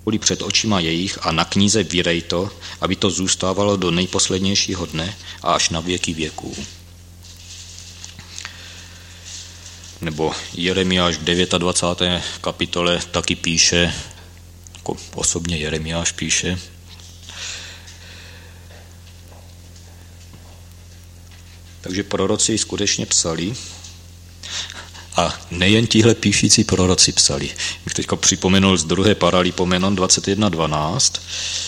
kvůli před očima jejich a na knize vyrej to, aby to zůstávalo do nejposlednějšího dne a až na věky věků. Nebo Jeremiáš v 29. kapitole taky píše, jako osobně Jeremiáš píše, takže proroci skutečně psali, a nejen tihle píšící proroci psali. Bych teďka připomenul z 2. Paralipomenon 21.12.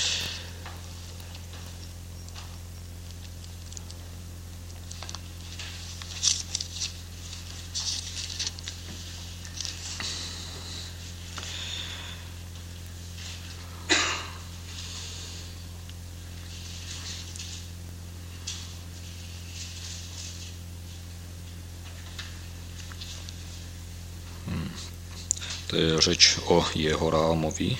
To je řeč o Jehorámovi.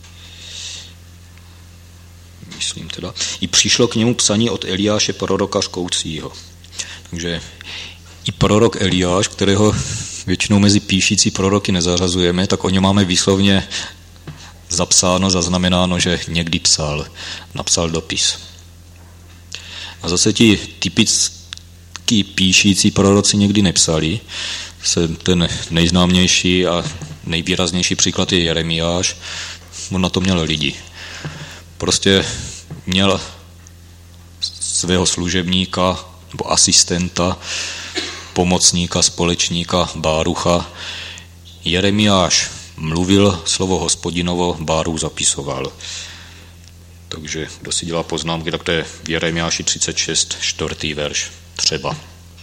Myslím teda. I přišlo k němu psaní od Eliáše proroka řkoucího. Takže i prorok Eliáš, kterého většinou mezi píšící proroky nezařazujeme, tak o něm máme výslovně zapsáno, zaznamenáno, že někdy napsal dopis. A zase ti typický píšící proroci někdy nepsali. Ten nejznámější a nejvýraznější příklad je Jeremiáš. On na to měl lidi. Prostě měl svého služebníka nebo asistenta, pomocníka, společníka Bárucha. Jeremiáš mluvil slovo Hospodinovo, Báruch zapisoval. Takže kdo si dělá poznámky, tak to je v Jeremiáši 36, 4. verš třeba.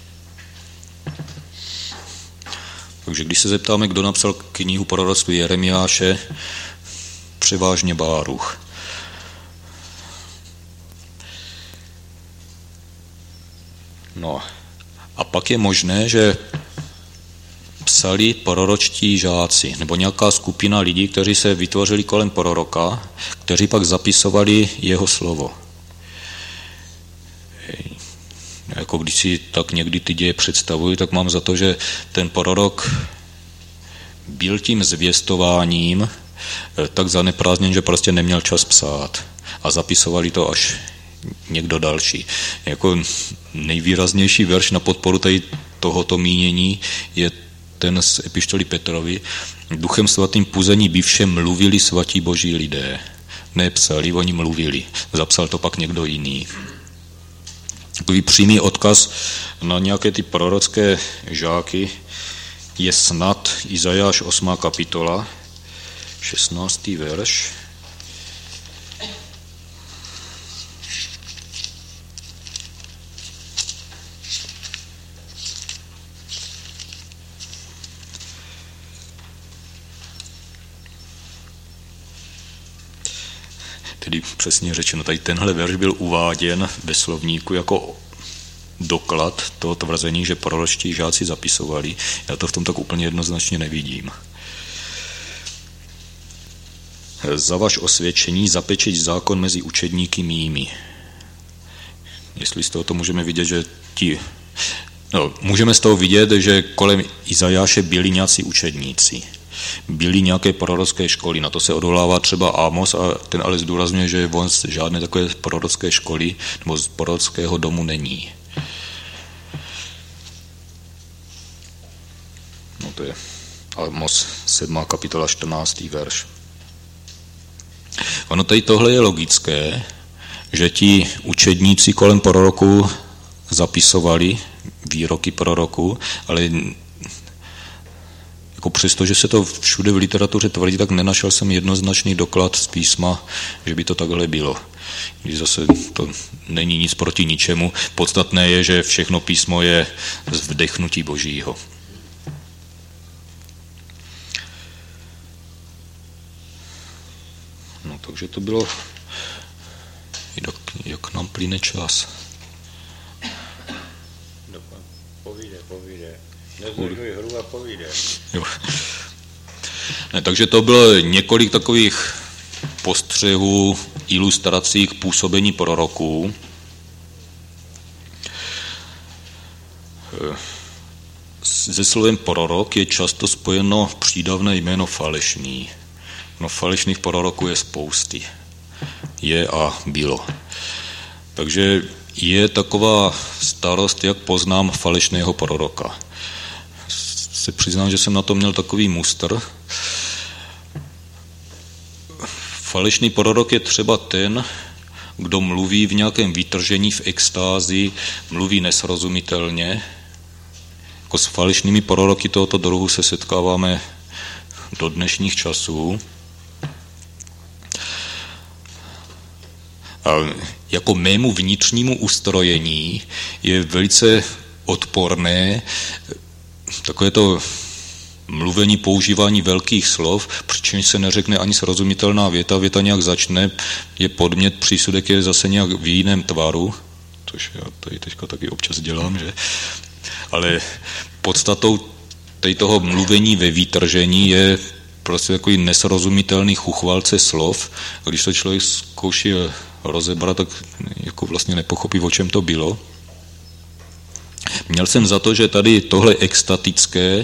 Takže když se zeptáme, kdo napsal knihu proroctví Jeremiáše, převážně Báruch. No a pak je možné, že psali proročtí žáci, nebo nějaká skupina lidí, kteří se vytvořili kolem proroka, kteří pak zapisovali jeho slovo. Jako když si tak někdy ty děje představuji, tak mám za to, že ten prorok byl tím zvěstováním tak zaneprázdněn, že prostě neměl čas psát. A zapisovali to až někdo další. Jako nejvýraznější verš na podporu tady tohoto mínění je ten z epištoly Petrovi. Duchem svatým puzení by všem mluvili svatí boží lidé. Nepsali, oni mluvili. Zapsal to pak někdo jiný. Takový přímý odkaz na nějaké ty prorocké žáky je snad Izajáš 8. kapitola, 16. verš. Tedy přesně řečeno, tady tenhle verš byl uváděn ve slovníku jako doklad toho tvrzení, že proročtí žáci zapisovali. Já to v tom tak úplně jednoznačně nevidím. Za vaš osvědčení zapečeť zákon mezi učedníky mými. Jestli z toho můžeme vidět, že můžeme z toho vidět, že kolem Izajáše byli nějací učedníci. Byly nějaké prorocké školy, na to se odvolává třeba Amos a ten ale zdůrazňuje, že on z žádné takové prorocké školy nebo z prorockého domu není. No to je Amos 7. kapitola 14. verš. Ono tady tohle je logické, že ti učedníci kolem proroků zapisovali výroky proroků, ale jako přesto, že se to všude v literatuře tvrdí, tak nenašel jsem jednoznačný doklad z písma, že by to takhle bylo. Když zase to není nic proti ničemu. Podstatné je, že všechno písmo je z vdechnutí Božího. No, takže to bylo, jak nám plyne čas. Povíde. Nezdržuj hru a povíde. Ne, takže to bylo několik takových postřehů, ilustrací k působení proroků. Se slovem prorok je často spojeno přídavné jméno falešný. No, falešných proroků je spousty. Je a bylo. Takže je taková starost, jak poznám falešného proroka. Se přiznám, že jsem na to měl takový mustr. Falešný prorok je třeba ten, kdo mluví v nějakém vytržení, v extázi, mluví nesrozumitelně. Jako s falešnými proroky tohoto druhu se setkáváme do dnešních časů. A jako mému vnitřnímu ustrojení je velice odporné takové to mluvení, používání velkých slov, přičemž se neřekne ani srozumitelná věta, věta nějak začne, je podmět, přísudek je zase nějak v jiném tvaru, což já tady teďka taky občas dělám, že? Ale podstatou toho mluvení ve výtržení je prostě takový nesrozumitelný chuchvalce slov, a když to člověk zkouší rozebrat, tak jako vlastně nepochopí, o čem to bylo. Měl jsem za to, že tady tohle extatické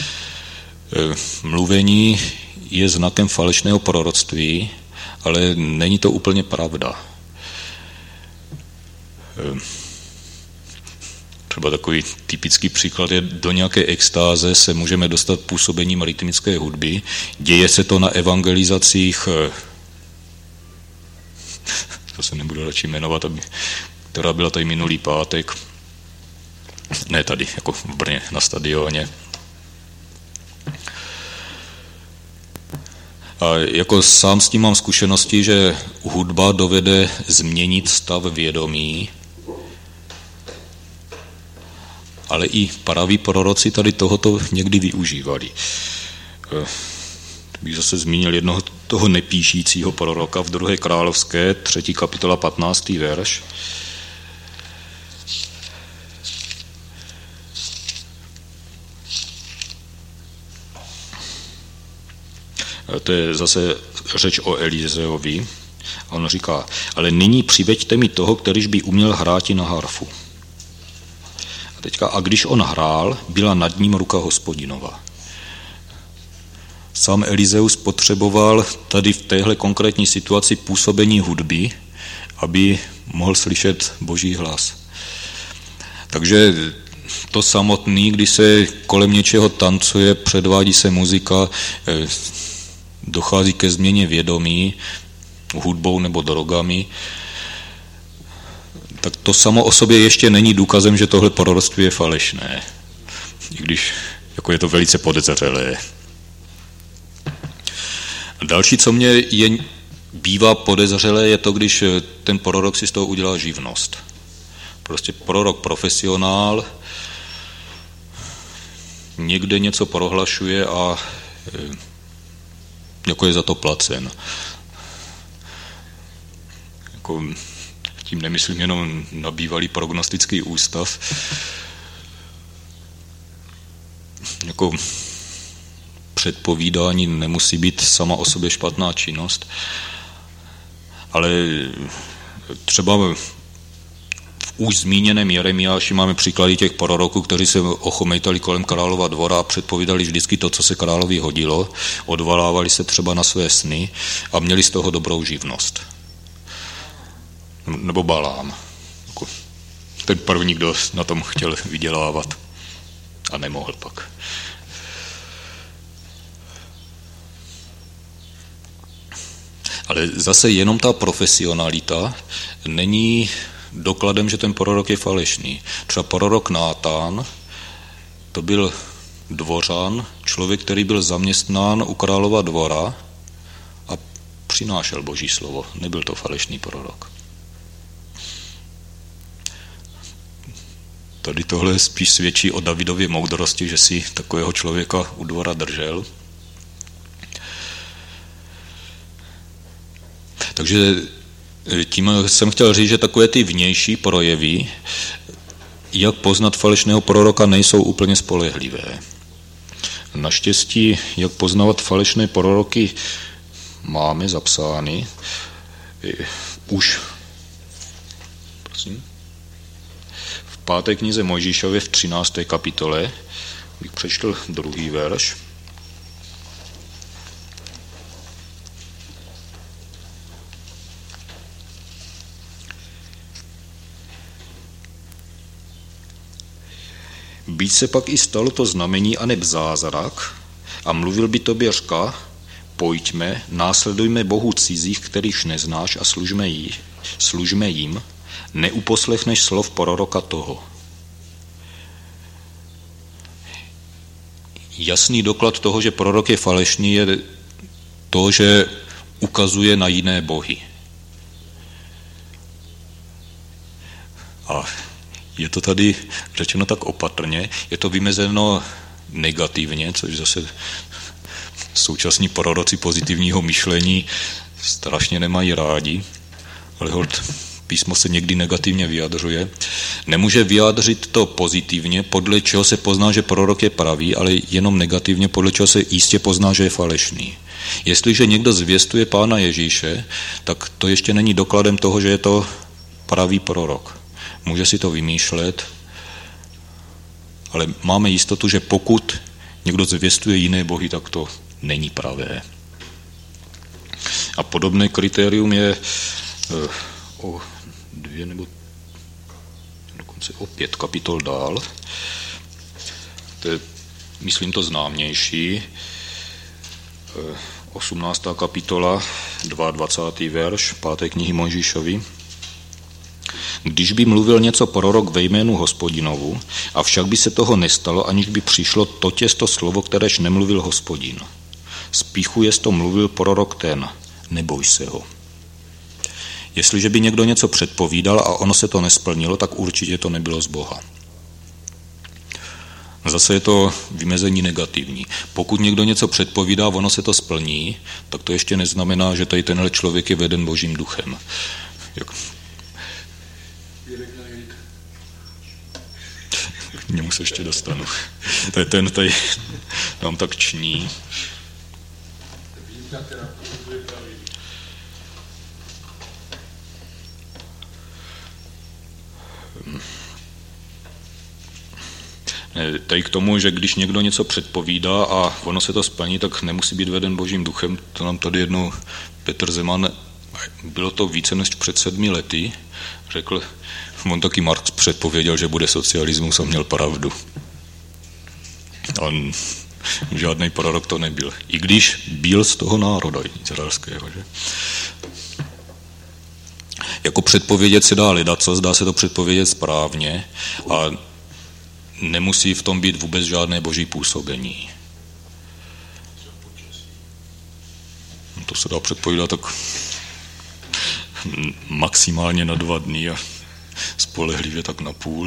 mluvení je znakem falešného proroctví, ale není to úplně pravda. Třeba takový typický příklad je, do nějaké extáze se můžeme dostat působením rytmické hudby. Děje se to na evangelizacích, to se nebudu radši jmenovat, která byla tady minulý pátek, ne tady, jako v Brně na stadioně. A jako sám s tím mám zkušenosti, že hudba dovede změnit stav vědomí, ale i praví proroci tady tohoto někdy využívali. Bych zase zmínil jednoho toho nepíšícího proroka v 2. královské, 3. kapitola, 15. verš. To je zase řeč o Elizeovi. A on říká, ale nyní přiveďte mi toho, kterýž by uměl hráti na harfu. A teďka, a když on hrál, byla nad ním ruka Hospodinova. Sám Elizeus potřeboval tady v téhle konkrétní situaci působení hudby, aby mohl slyšet Boží hlas. Takže to samotný, když se kolem něčeho tancuje, předvádí se muzika, dochází ke změně vědomí hudbou nebo drogami, tak to samo o sobě ještě není důkazem, že tohle proroctví je falešné. I když jako je to velice podezřelé. Další, co mě bývá podezřelé, je to, když ten prorok si z toho udělá živnost. Prostě prorok profesionál někde něco prohlašuje a jako je za to placen. Jako, tím nemyslím jenom na bývalý prognostický ústav. Jako předpovídání nemusí být sama o sobě špatná činnost, ale třeba v už zmíněném Jeremiáši máme příklady těch proroků, kteří se ochomejtali kolem králova dvora a předpovídali vždycky to, co se královi hodilo, odvolávali se třeba na své sny a měli z toho dobrou živnost. Nebo Balám. Ten první, kdo na tom chtěl vydělávat a nemohl pak. Ale zase jenom ta profesionalita není dokladem, že ten prorok je falešný. Třeba prorok Nátán, to byl dvořan, člověk, který byl zaměstnán u králova dvora a přinášel Boží slovo. Nebyl to falešný prorok. Tady tohle spíš svědčí o Davidově moudrosti, že si takového člověka u dvora držel. Takže tím jsem chtěl říct, že takové ty vnější projevy, jak poznat falešného proroka, nejsou úplně spolehlivé. Naštěstí, jak poznávat falešné proroky, máme zapsány už v 5. knize Mojžíšově v 13. kapitole, bych přečetl 2. verš. Byť se pak i stalo to znamení aneb zázrak a mluvil by tobě řka, pojďme, následujme Bohu cizích, kterýž neznáš a služme jim, neuposlechneš slov proroka toho. Jasný doklad toho, že prorok je falešný, je to, že ukazuje na jiné bohy. A je to tady řečeno tak opatrně, je to vymezeno negativně, což zase současní proroci pozitivního myšlení strašně nemají rádi, ale holt písmo se někdy negativně vyjadřuje. Nemůže vyjádřit to pozitivně, podle čeho se pozná, že prorok je pravý, ale jenom negativně, podle čeho se jistě pozná, že je falešný. Jestliže někdo zvěstuje Pána Ježíše, tak to ještě není dokladem toho, že je to pravý prorok. Může si to vymýšlet, ale máme jistotu, že pokud někdo zvěstuje jiné bohy, tak to není pravé. A podobné kritérium je o 2 nebo dokonce o 5 kapitol dál. To je, myslím, to známější. 18. kapitola, 22. verš 5. knihy Mojžíšovi. Když by mluvil něco prorok ve jménu Hospodinovu, avšak by se toho nestalo, aniž by přišlo totěsto slovo, kteréž nemluvil Hospodin. Spíchu to mluvil prorok ten, neboj se ho. Jestliže by někdo něco předpovídal a ono se to nesplnilo, tak určitě to nebylo z Boha. Zase je to vymezení negativní. Pokud někdo něco předpovídá a ono se to splní, tak to ještě neznamená, že tady tenhle člověk je veden Božím duchem. K němu se ještě dostanu. Ten tady nám tak ční. Tady k tomu, že když někdo něco předpovídá a ono se to splní, tak nemusí být veden Božím duchem. To nám tady jednou Petr Zeman, bylo to více než před 7 lety, řekl, on taky Marx předpověděl, že bude socialismus a měl pravdu. On žádný prorok to nebyl. I když byl z toho národa izraelského. Že? Jako předpovědět se dá ledacos, dá se to předpovědět správně a nemusí v tom být vůbec žádné boží působení. To se dá předpovídat tak maximálně na 2 dny a spolehlivě tak na půl.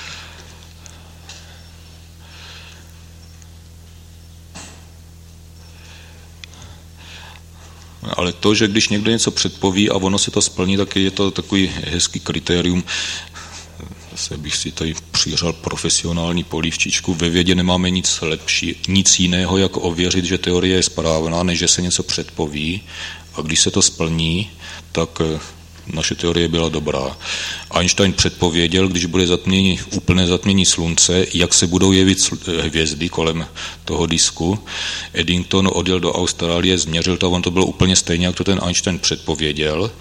Ale to, že když někdo něco předpoví a ono se to splní, tak je to takový hezký kritérium. Zase bych si tady přiřal profesionální polívčičku. Ve vědě nemáme nic jiného, jak ověřit, že teorie je správná, než že se něco předpoví. A když se to splní, tak naše teorie byla dobrá. Einstein předpověděl, když bude úplné zatmění slunce, jak se budou jevit hvězdy kolem toho disku. Eddington odjel do Austrálie, změřil to a on to bylo úplně stejně, jak to ten Einstein předpověděl.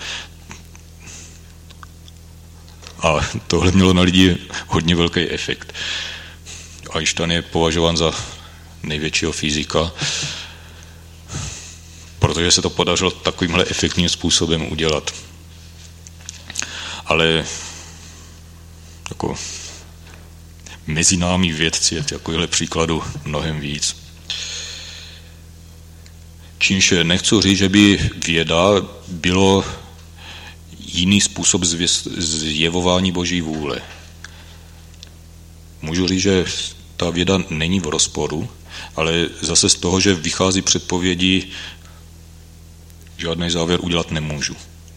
A tohle mělo na lidi hodně velký efekt. Einstein je považován za největšího fyzika, protože se to podařilo takovýmhle efektním způsobem udělat. Ale jako mezi námi vědci je takovýhle příkladu mnohem víc. Čímž nechci říct, že by věda bylo jiný způsob zjevování Boží vůle. Můžu říct, že ta věda není v rozporu, ale zase z toho, že vychází předpovědi, žádný závěr udělat nemůžu.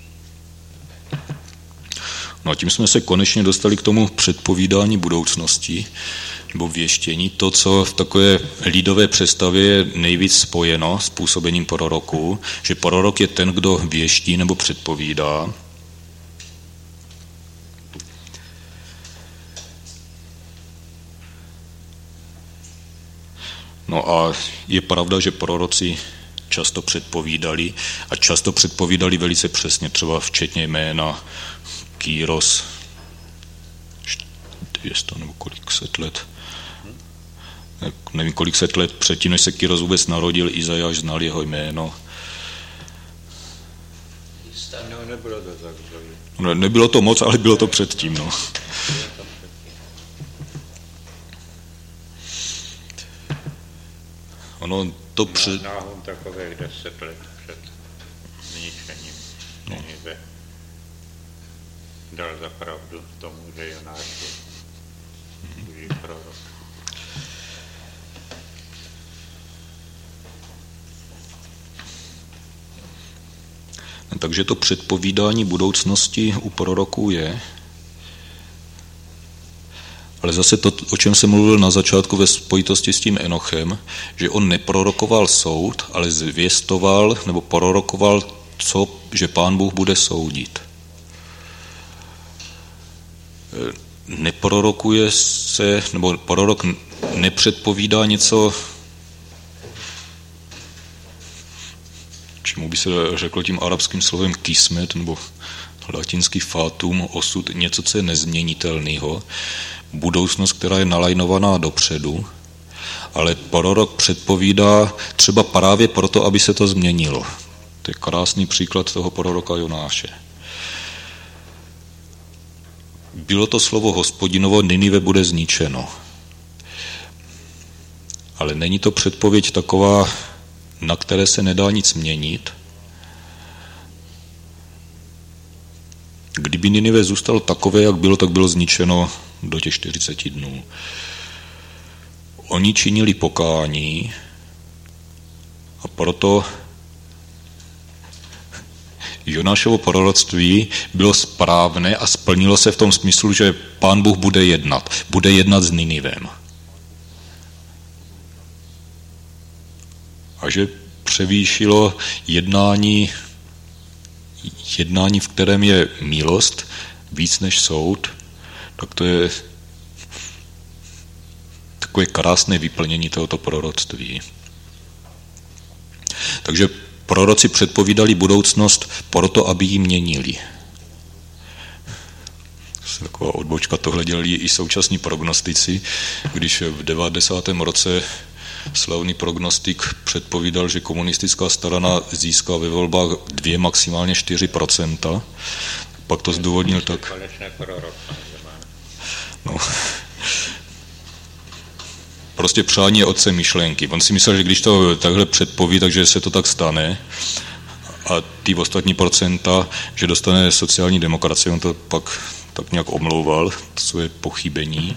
No a tím jsme se konečně dostali k tomu předpovídání budoucnosti, nebo věštění, to, co v takové lidové představě je nejvíc spojeno s působením proroku, že prorok je ten, kdo věští nebo předpovídá. No a je pravda, že proroci často předpovídali a často předpovídali velice přesně, třeba včetně jména Kýros, 200 nebo kolik set let nevím, kolik set let předtím, než se Kyros vůbec narodil, Izajáš znal jeho jméno. No, nebylo to tak. Nebylo to moc, ale bylo to předtím. No. Ono to Náhon takových 10 let před zničením Ninive dal za pravdu tomu, že Jonáš je boží prorok. Takže to předpovídání budoucnosti u proroků je. Ale zase to, o čem jsem mluvil na začátku ve spojitosti s tím Enochem, že on neprorokoval soud, ale zvěstoval nebo prorokoval, že Pán Bůh bude soudit. Neprorokuje se, nebo prorok nepředpovídá něco, čemu by se řeklo tím arabským slovem kismet, nebo latinský fatum, osud, něco, co je nezměnitelného, budoucnost, která je nalajnovaná dopředu, ale prorok předpovídá třeba právě proto, aby se to změnilo. To je krásný příklad toho proroka Jonáše. Bylo to slovo Hospodinovo, Ninive bude zničeno. Ale není to předpověď taková, na které se nedá nic měnit. Kdyby Ninive zůstalo takové, jak bylo, tak bylo zničeno do těch 40 dnů. Oni činili pokání a proto Jonášovo proroctví bylo správné a splnilo se v tom smyslu, že Pán Bůh bude jednat s Ninivem. A že převýšilo jednání, v kterém je milost, víc než soud, tak to je takové krásné vyplnění tohoto proroctví. Takže proroci předpovídali budoucnost proto, aby ji měnili. Taková odbočka, tohle dělali i současní prognostici, když v 90. roce slavný prognostik předpovídal, že komunistická strana získá ve volbách 2, maximálně 4%. Pak to zdůvodnil tak. No. Prostě přání je otce myšlenky. On si myslel, že když to takhle předpoví, takže se to tak stane a ty ostatní procenta, že dostane sociální demokracie, on to pak tak nějak omlouval, to své pochybení.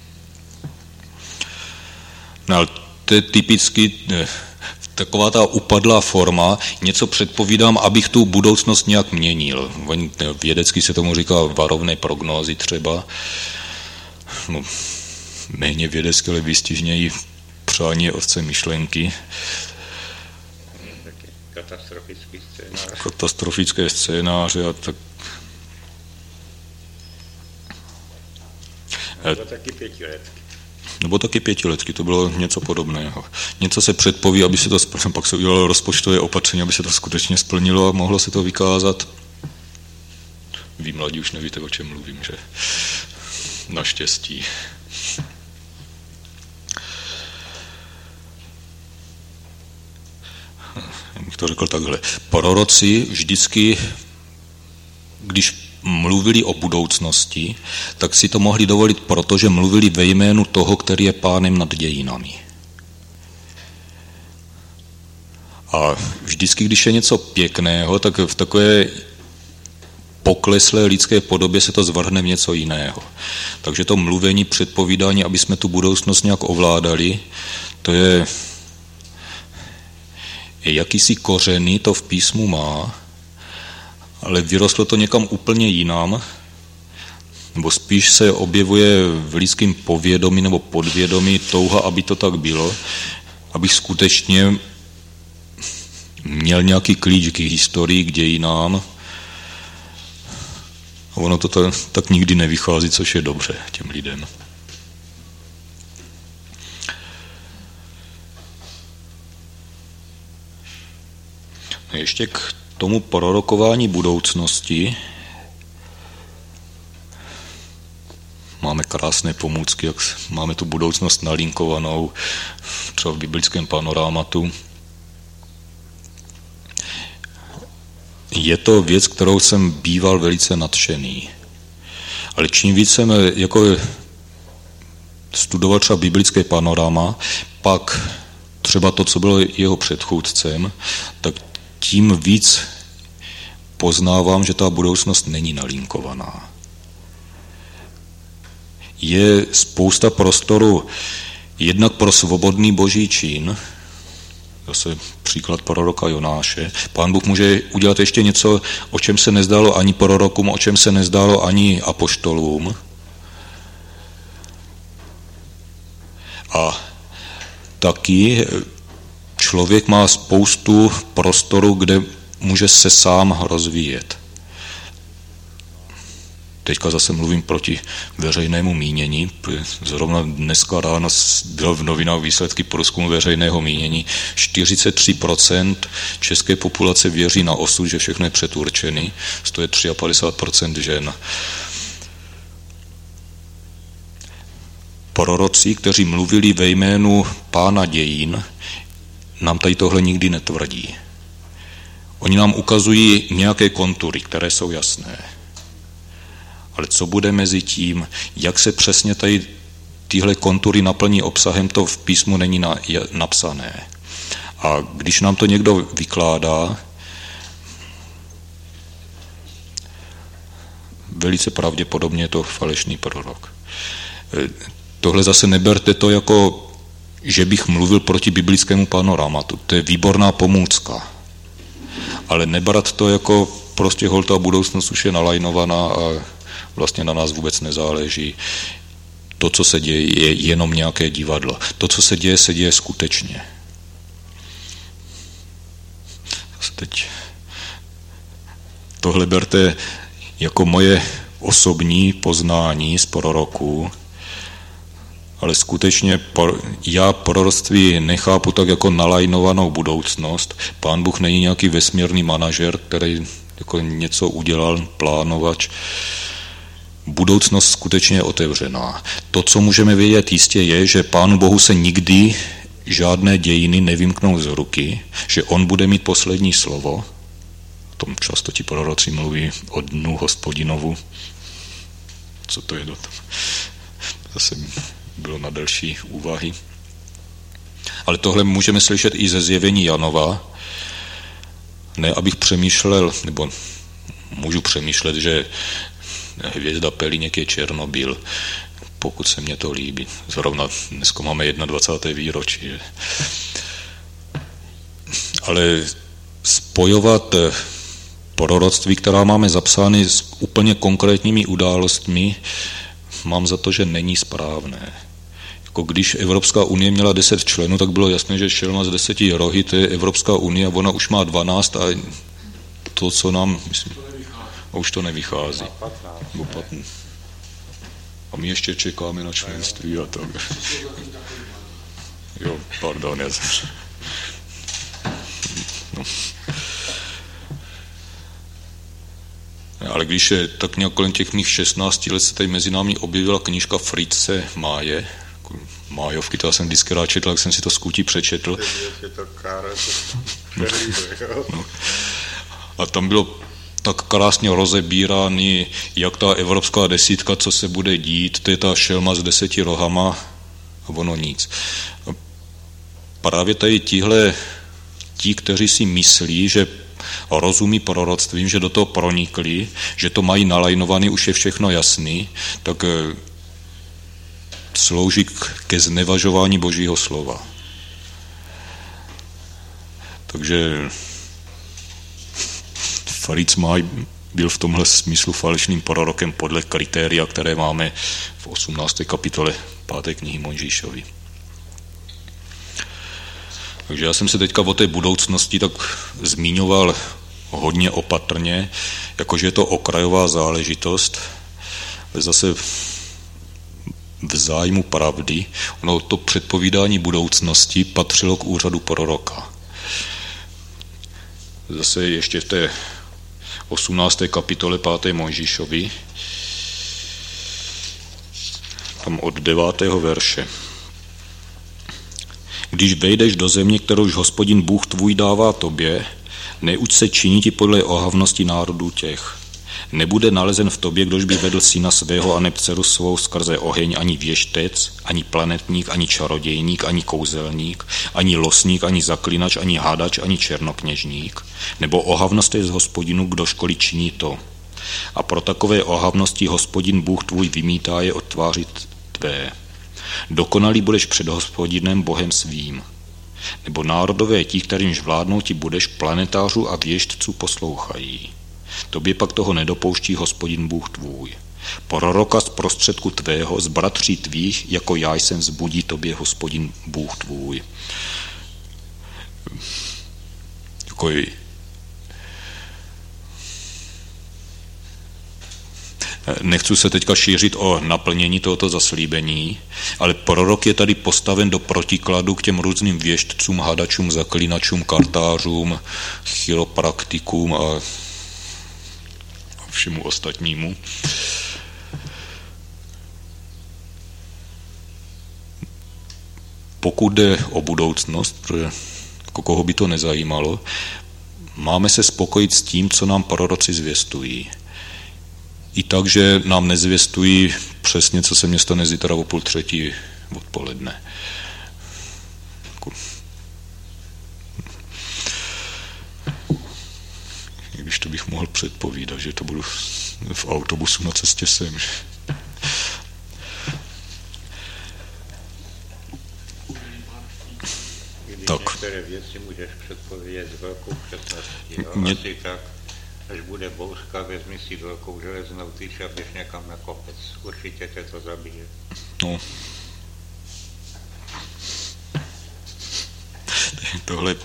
No, ale to je typicky taková ta upadlá forma, něco předpovídám, abych tu budoucnost nějak měnil. Vědecky se tomu říká varovné prognózy třeba. No, méně vědecky, ale výstižněji přání otce myšlenky. Katastrofické scénáře a tak. Nebo taky 5letky, to bylo něco podobného. Něco se předpoví, aby se to splnilo, pak se udělalo rozpočtové opatření, aby se to skutečně splnilo a mohlo se to vykázat. Vy mladí už nevíte, o čem mluvím, že? Naštěstí. Já bych to řekl takhle. Proroci vždycky, když mluvili o budoucnosti, tak si to mohli dovolit, protože mluvili ve jménu toho, který je pánem nad dějinami. A vždycky, když je něco pěkného, tak v takové pokleslé lidské podobě se to zvrhne v něco jiného. Takže to mluvení, předpovídání, aby jsme tu budoucnost nějak ovládali, to je jakýsi kořeny, to v písmu má, ale vyrostlo to někam úplně jinam, nebo spíš se objevuje v lidském povědomí nebo podvědomí touha, aby to tak bylo, abych skutečně měl nějaký klíč k historii, k dějinám. A ono to tak nikdy nevychází, což je dobře těm lidem. Ještě k tomu prorokování budoucnosti. máme krásné pomůcky, jak máme tu budoucnost nalinkovanou třeba v biblickém panorámatu. Je to věc, kterou jsem býval velice nadšený. Ale čím víc jsem jako studoval třeba biblické panoráma, pak třeba to, co bylo jeho předchůdcem, tak tím víc poznávám, že ta budoucnost není nalinkovaná. Je spousta prostoru jednak pro svobodný boží čin, zase příklad proroka Jonáše. Pán Bůh může udělat ještě něco, o čem se nezdálo ani prorokům, o čem se nezdálo ani apoštolům. A taky člověk má spoustu prostoru, kde může se sám rozvíjet. Teďka zase mluvím proti veřejnému mínění. Zrovna dneska ráno byl v novinách výsledky průzkumu veřejného mínění. 43% české populace věří na osud, že všechno je předurčený. To je 53% žen. Proroci, kteří mluvili ve jménu Pána dějin, nám tady tohle nikdy netvrdí. Oni nám ukazují nějaké kontury, které jsou jasné. Ale co bude mezi tím, jak se přesně tady tyhle kontury naplní obsahem, to v písmu není napsané. A když nám to někdo vykládá, velice pravděpodobně je to falešný prorok. Tohle zase neberte to jako, že bych mluvil proti biblickému panorámatu. To je výborná pomůcka. Ale nebrat to jako prostě holta budoucnost už je nalajnovaná a vlastně na nás vůbec nezáleží. To, co se děje, je jenom nějaké divadlo. To, co se děje skutečně. Teď tohle berte jako moje osobní poznání z proroků, ale skutečně já proroctví nechápu tak jako nalajnovanou budoucnost. Pán Bůh není nějaký vesmírný manažer, který jako něco udělal, plánovač. Budoucnost skutečně je otevřená. To, co můžeme vědět jistě, je, že Pánu Bohu se nikdy žádné dějiny nevymknou z ruky, že on bude mít poslední slovo. O tom často ti proroci mluví o dnu Hospodinovu. Co to je do toho? Zase bylo na delší úvahy. Ale tohle můžeme slyšet i ze zjevení Janova. Ne, abych přemýšlel, nebo můžu přemýšlet, že hvězda Pelíněk je Černobyl, pokud se mně to líbí. Zrovna dneska máme 21. výročí. Že? Ale spojovat proroctví, která máme zapsány s úplně konkrétními událostmi, mám za to, že není správné. Jako když Evropská unie měla 10 členů, tak bylo jasné, že šelma z 10 rohy, to je Evropská unie, ona už má 12 a to, co nám, myslím, a už to nevychází. A my ještě čekáme na členství a tak. Jo, pardon. No. Ale když je tak nějak kolem těch mých 16 let se tady mezi námi objevila knížka Fritze Máje, Májovky, to já jsem vždycky rád četl, jak jsem si to z kůtí přečetl. No. A tam bylo tak krásně rozebírány, jak ta evropská desítka, co se bude dít, to je ta šelma s 10 rohama a ono nic. A právě tady ti, kteří si myslí, že rozumí proroctvím, že do toho pronikli, že to mají nalajnovaný, už je všechno jasný, tak slouží ke znevažování Božího slova. Takže Fritz Máj byl v tomhle smyslu falešným prorokem podle kritéria, které máme v 18. kapitole 5. knihy Mojžíšovi. Takže já jsem se teďka o té budoucnosti tak zmiňoval hodně opatrně, jakože je to okrajová záležitost, ale zase v zájmu pravdy, ono to předpovídání budoucnosti patřilo k úřadu proroka. Zase ještě v té 18. kapitole 5. Mojžíšovi tam od 9. verše. Když vejdeš do země, kterouž Hospodin Bůh tvůj dává tobě, neuč se činiti podle ohavnosti národů těch. Nebude nalezen v tobě, kdož by vedl syna svého a neb dceru svou skrze oheň, ani věštec, ani planetník, ani čarodějník, ani kouzelník, ani losník, ani zaklinač, ani hádač, ani černokněžník. Nebo ohavnost je z Hospodinu, kdožkoliv činí to. A pro takové ohavnosti Hospodin Bůh tvůj vymítá je od tváři tvé. Dokonalý budeš před Hospodinem Bohem svým. Nebo národové ti, kterýmž vládnou ti budeš, planetářů a věštců poslouchají. Tobě pak toho nedopouští Hospodin Bůh tvůj. Proroka z prostředku tvého, z bratří tvých, jako já jsem vzbudí tobě Hospodin Bůh tvůj. Nechci se teďka šířit o naplnění tohoto zaslíbení, ale prorok je tady postaven do protikladu k těm různým věštcům, hadačům, zaklinačům, kartářům, chiropraktikům a všemu ostatnímu. Pokud jde o budoucnost, protože koho by to nezajímalo, máme se spokojit s tím, co nám proroci zvěstují. I tak, že nám nezvěstují přesně, co se mně stane zítra o 2:30 odpoledne. Když to bych mohl předpovídat, že to budu v autobusu na cestě sem. Tak. Některé věci můžeš předpovědět s velkou přesností. Asi tak, až bude bouřka, vezmi si velkou železnou tyč a běž někam na kopec. Určitě tě to zabije. No. Tohle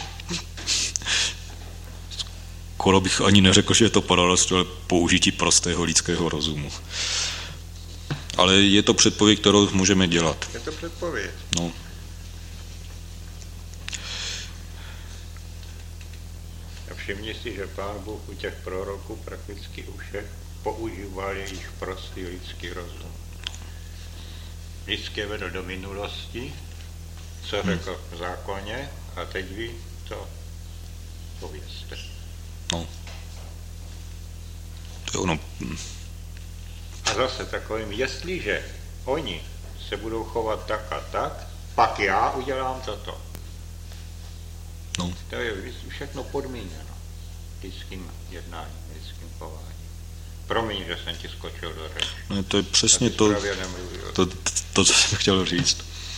skoro bych ani neřekl, že je to proroctví, ale použití prostého lidského rozumu. Ale je to předpověď, kterou můžeme dělat. Je to předpověď. No. A všimni si, že Pán Bůh u těch proroků prakticky u všech používal jejich prostý lidský rozum. Vždycky vedl do minulosti, co řekl v zákoně, a teď vy to povězte. No. To je ono. A zase takovým, jestliže oni se budou chovat tak a tak, pak já udělám toto. No. To je všechno podmíněno lidským jednáním, lidským chováním. Promiň, že jsem ti skočil do řeči. No, to je přesně to, co jsem chtěl říct.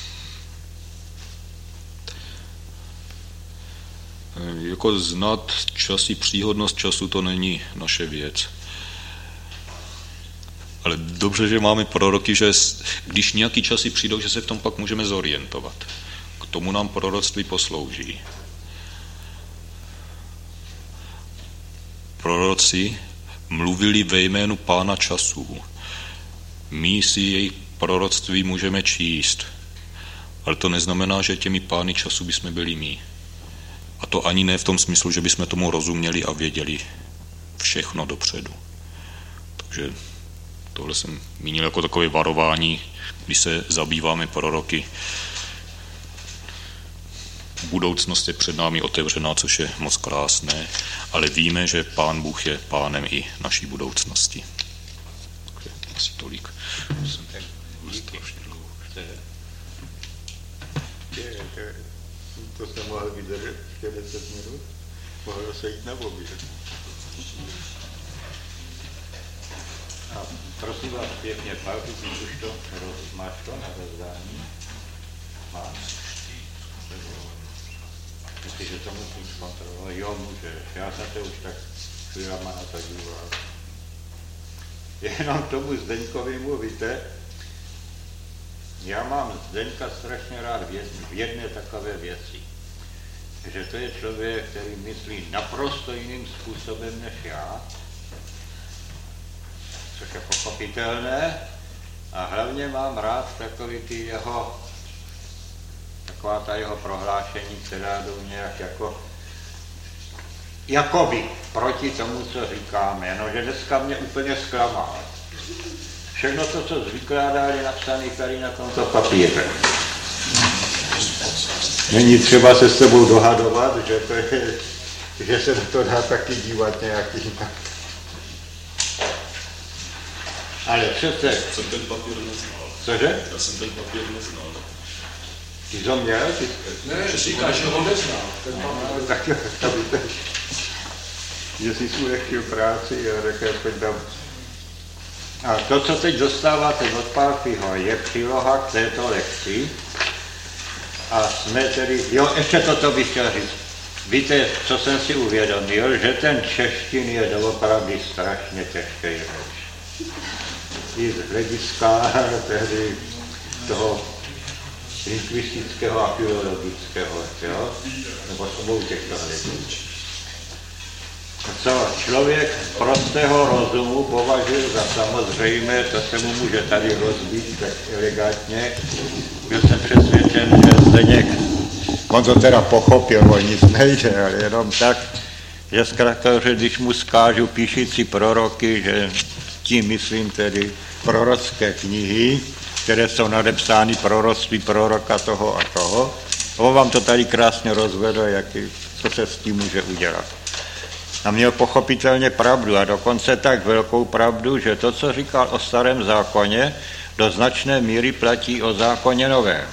Jako znát čas i příhodnost času, to není naše věc. Ale dobře, že máme proroky, že když nějaký časy přijdou, že se v tom pak můžeme zorientovat. K tomu nám proroctví poslouží. Proroci mluvili ve jménu Pána časů. My si jejich proroctví můžeme číst, ale to neznamená, že těmi pány času bychom byli my. A to ani ne v tom smyslu, že bychom tomu rozuměli a věděli všechno dopředu. Takže tohle jsem mínil jako takové varování, když se zabýváme proroky. Budoucnost je před námi otevřená, což je moc krásné, ale víme, že Pán Bůh je pánem i naší budoucnosti. Takže asi tolik. To jsem mohl vydržet ještě 10 minut, mohl se jít na oběd. A prosím vás pěkně, Pavku, už to máš to na rozdání? Máš? Myslíš, že to musíš kontrolovat? Jo, můžeš. Já jsem to už tak chvílama na to díval. Jenom tomu Zdeňkovi víte, já mám Zdeňka strašně rád v jedné takové věci, že to je člověk, který myslí naprosto jiným způsobem než já, což je pochopitelné, a hlavně mám rád takový ty taková ta jeho prohlášení, která jdou nějak jakoby proti tomu, co říkáme, jenomže dneska mě úplně zklamal. všechno to, co vykládá, je napsané tady na tomto papíře. Není třeba se s tebou dohadovat, že se to dá taky dívat nějaký jinak. Ale přece... Jsem ten papír neznal. Cože? Já jsem ten papír neznal. Ty to měl? Ne, říkáš, že ho neznal. Tak že jsi si ulehčil práci a řekl, pojď tam. A to, co teď dostáváte od Pálfyho, je příloha k této lekci. A jsme tedy, jo, ještě toto bych chtěl říct. Víte, co jsem si uvědomil, že ten češtin je doopravdy strašně těžký řeč. I z hlediska tedy toho lingvistického a filologického, jo? Nebo s obou těchto hledů. Co člověk prostého rozumu považuje za samozřejmé, to se mu může tady rozbít tak elegantně. Byl jsem přesvědčen, že Zdeněk, on to teda pochopil, on nic nejde, ale jenom tak, že zkrátka, že když mu zkážu píšící proroky, že tím myslím tedy prorocké knihy, které jsou nadepsány proroctví proroka toho a toho, on vám to tady krásně rozvedl, co se s tím může udělat. A měl pochopitelně pravdu a dokonce tak velkou pravdu, že to, co říkal o starém zákoně, do značné míry platí o zákoně novém.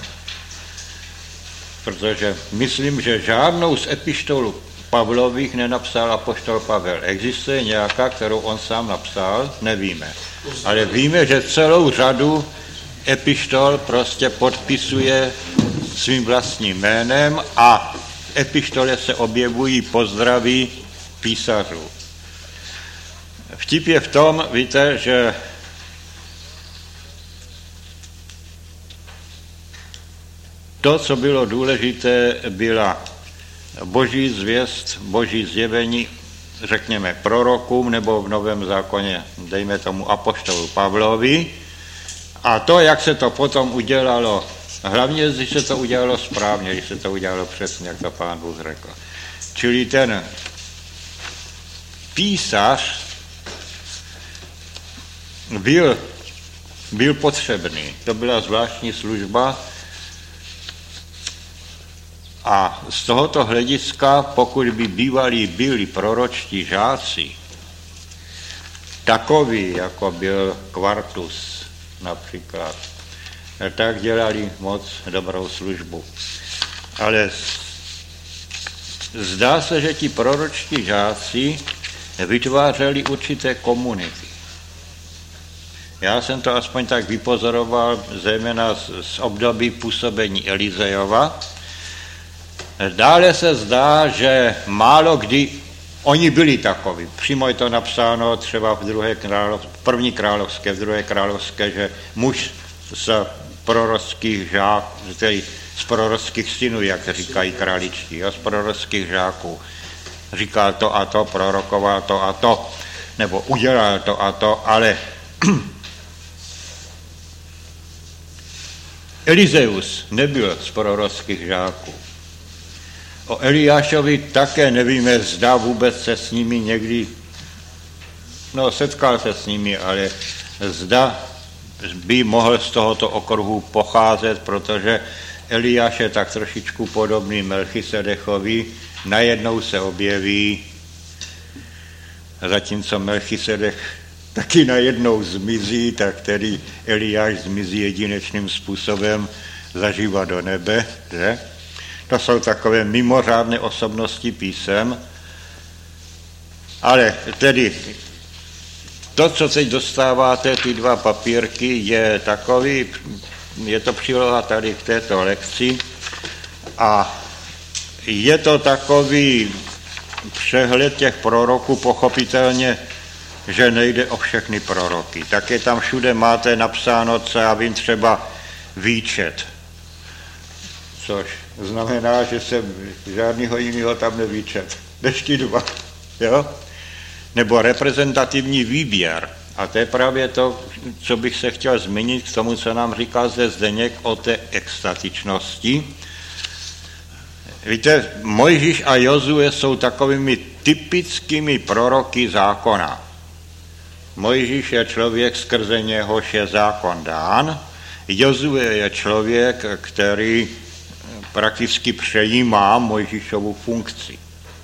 Protože myslím, že žádnou z epištolů Pavlových nenapsal apoštol Pavel. Existuje nějaká, kterou on sám napsal? Nevíme. Ale víme, že celou řadu epištol prostě podpisuje svým vlastním jménem a v epištole se objevují pozdraví písařů. Vtip je v tom, víte, že to, co bylo důležité, byla boží zvěst, boží zjevení, řekněme prorokům, nebo v Novém zákoně, dejme tomu apoštolu Pavlovi, a to, jak se to potom udělalo, hlavně, když se to udělalo správně, když se to udělalo přesně, jak to Pán Bůh řekl. Čili ten písař byl potřebný. To byla zvláštní služba a z tohoto hlediska, pokud by byli proročtí žáci, takový, jako byl Quartus například, tak dělali moc dobrou službu. Ale zdá se, že ti proročtí žáci vytvářeli určité komunity. Já jsem to aspoň tak vypozoroval, zejména z období působení Elizejova. Dále se zdá, že málo kdy oni byli takoví. Přímo je to napsáno třeba v první královské, v druhé královské, že muž z prorockých žáků, tedy z prorockých synů, jak říkají králičtí, z prorockých žáků, říkal to a to, prorokoval to a to, nebo udělal to a to, ale Elizeus nebyl z prorockých žáků. O Eliášovi také nevíme, zda vůbec se s nimi někdy, setkal se s nimi, ale zda by mohl z tohoto okruhu pocházet, protože Eliáš je tak trošičku podobný Melchisedechovi, najednou se objeví, zatímco Melchisedech taky najednou zmizí, tak tedy Eliáš zmizí jedinečným způsobem zaživa do nebe, že? To jsou takové mimořádné osobnosti písem, ale tedy to, co teď dostáváte, ty dva papírky, je takový, je to příloha tady k této lekci a je to takový přehled těch proroků, pochopitelně, že nejde o všechny proroky. Také tam všude máte napsáno, co já vím, třeba výčet, což znamená, že jsem žádného jiného tam nevýčet. Ještě dva, jo? Nebo reprezentativní výběr. A to je právě to, co bych se chtěl zmínit k tomu, co nám říkal zde Zdeněk o té extatičnosti. Víte, Mojžíš a Jozue jsou takovými typickými proroky zákona. Mojžíš je člověk, skrze něhož je zákon dán. Jozue je člověk, který prakticky přejímá Mojžíšovu funkci.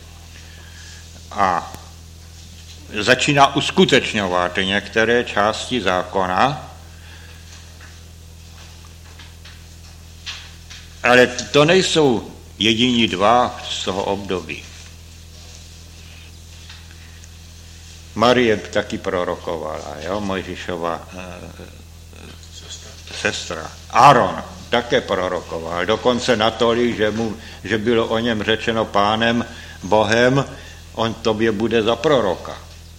A začíná uskutečňovat některé části zákona, ale to nejsou jediní dva z toho období. Marie taky prorokovala, jo? Mojžíšova sestra. Áron také prorokoval, dokonce natolik, že bylo o něm řečeno Pánem Bohem, on tobě bude za proroka.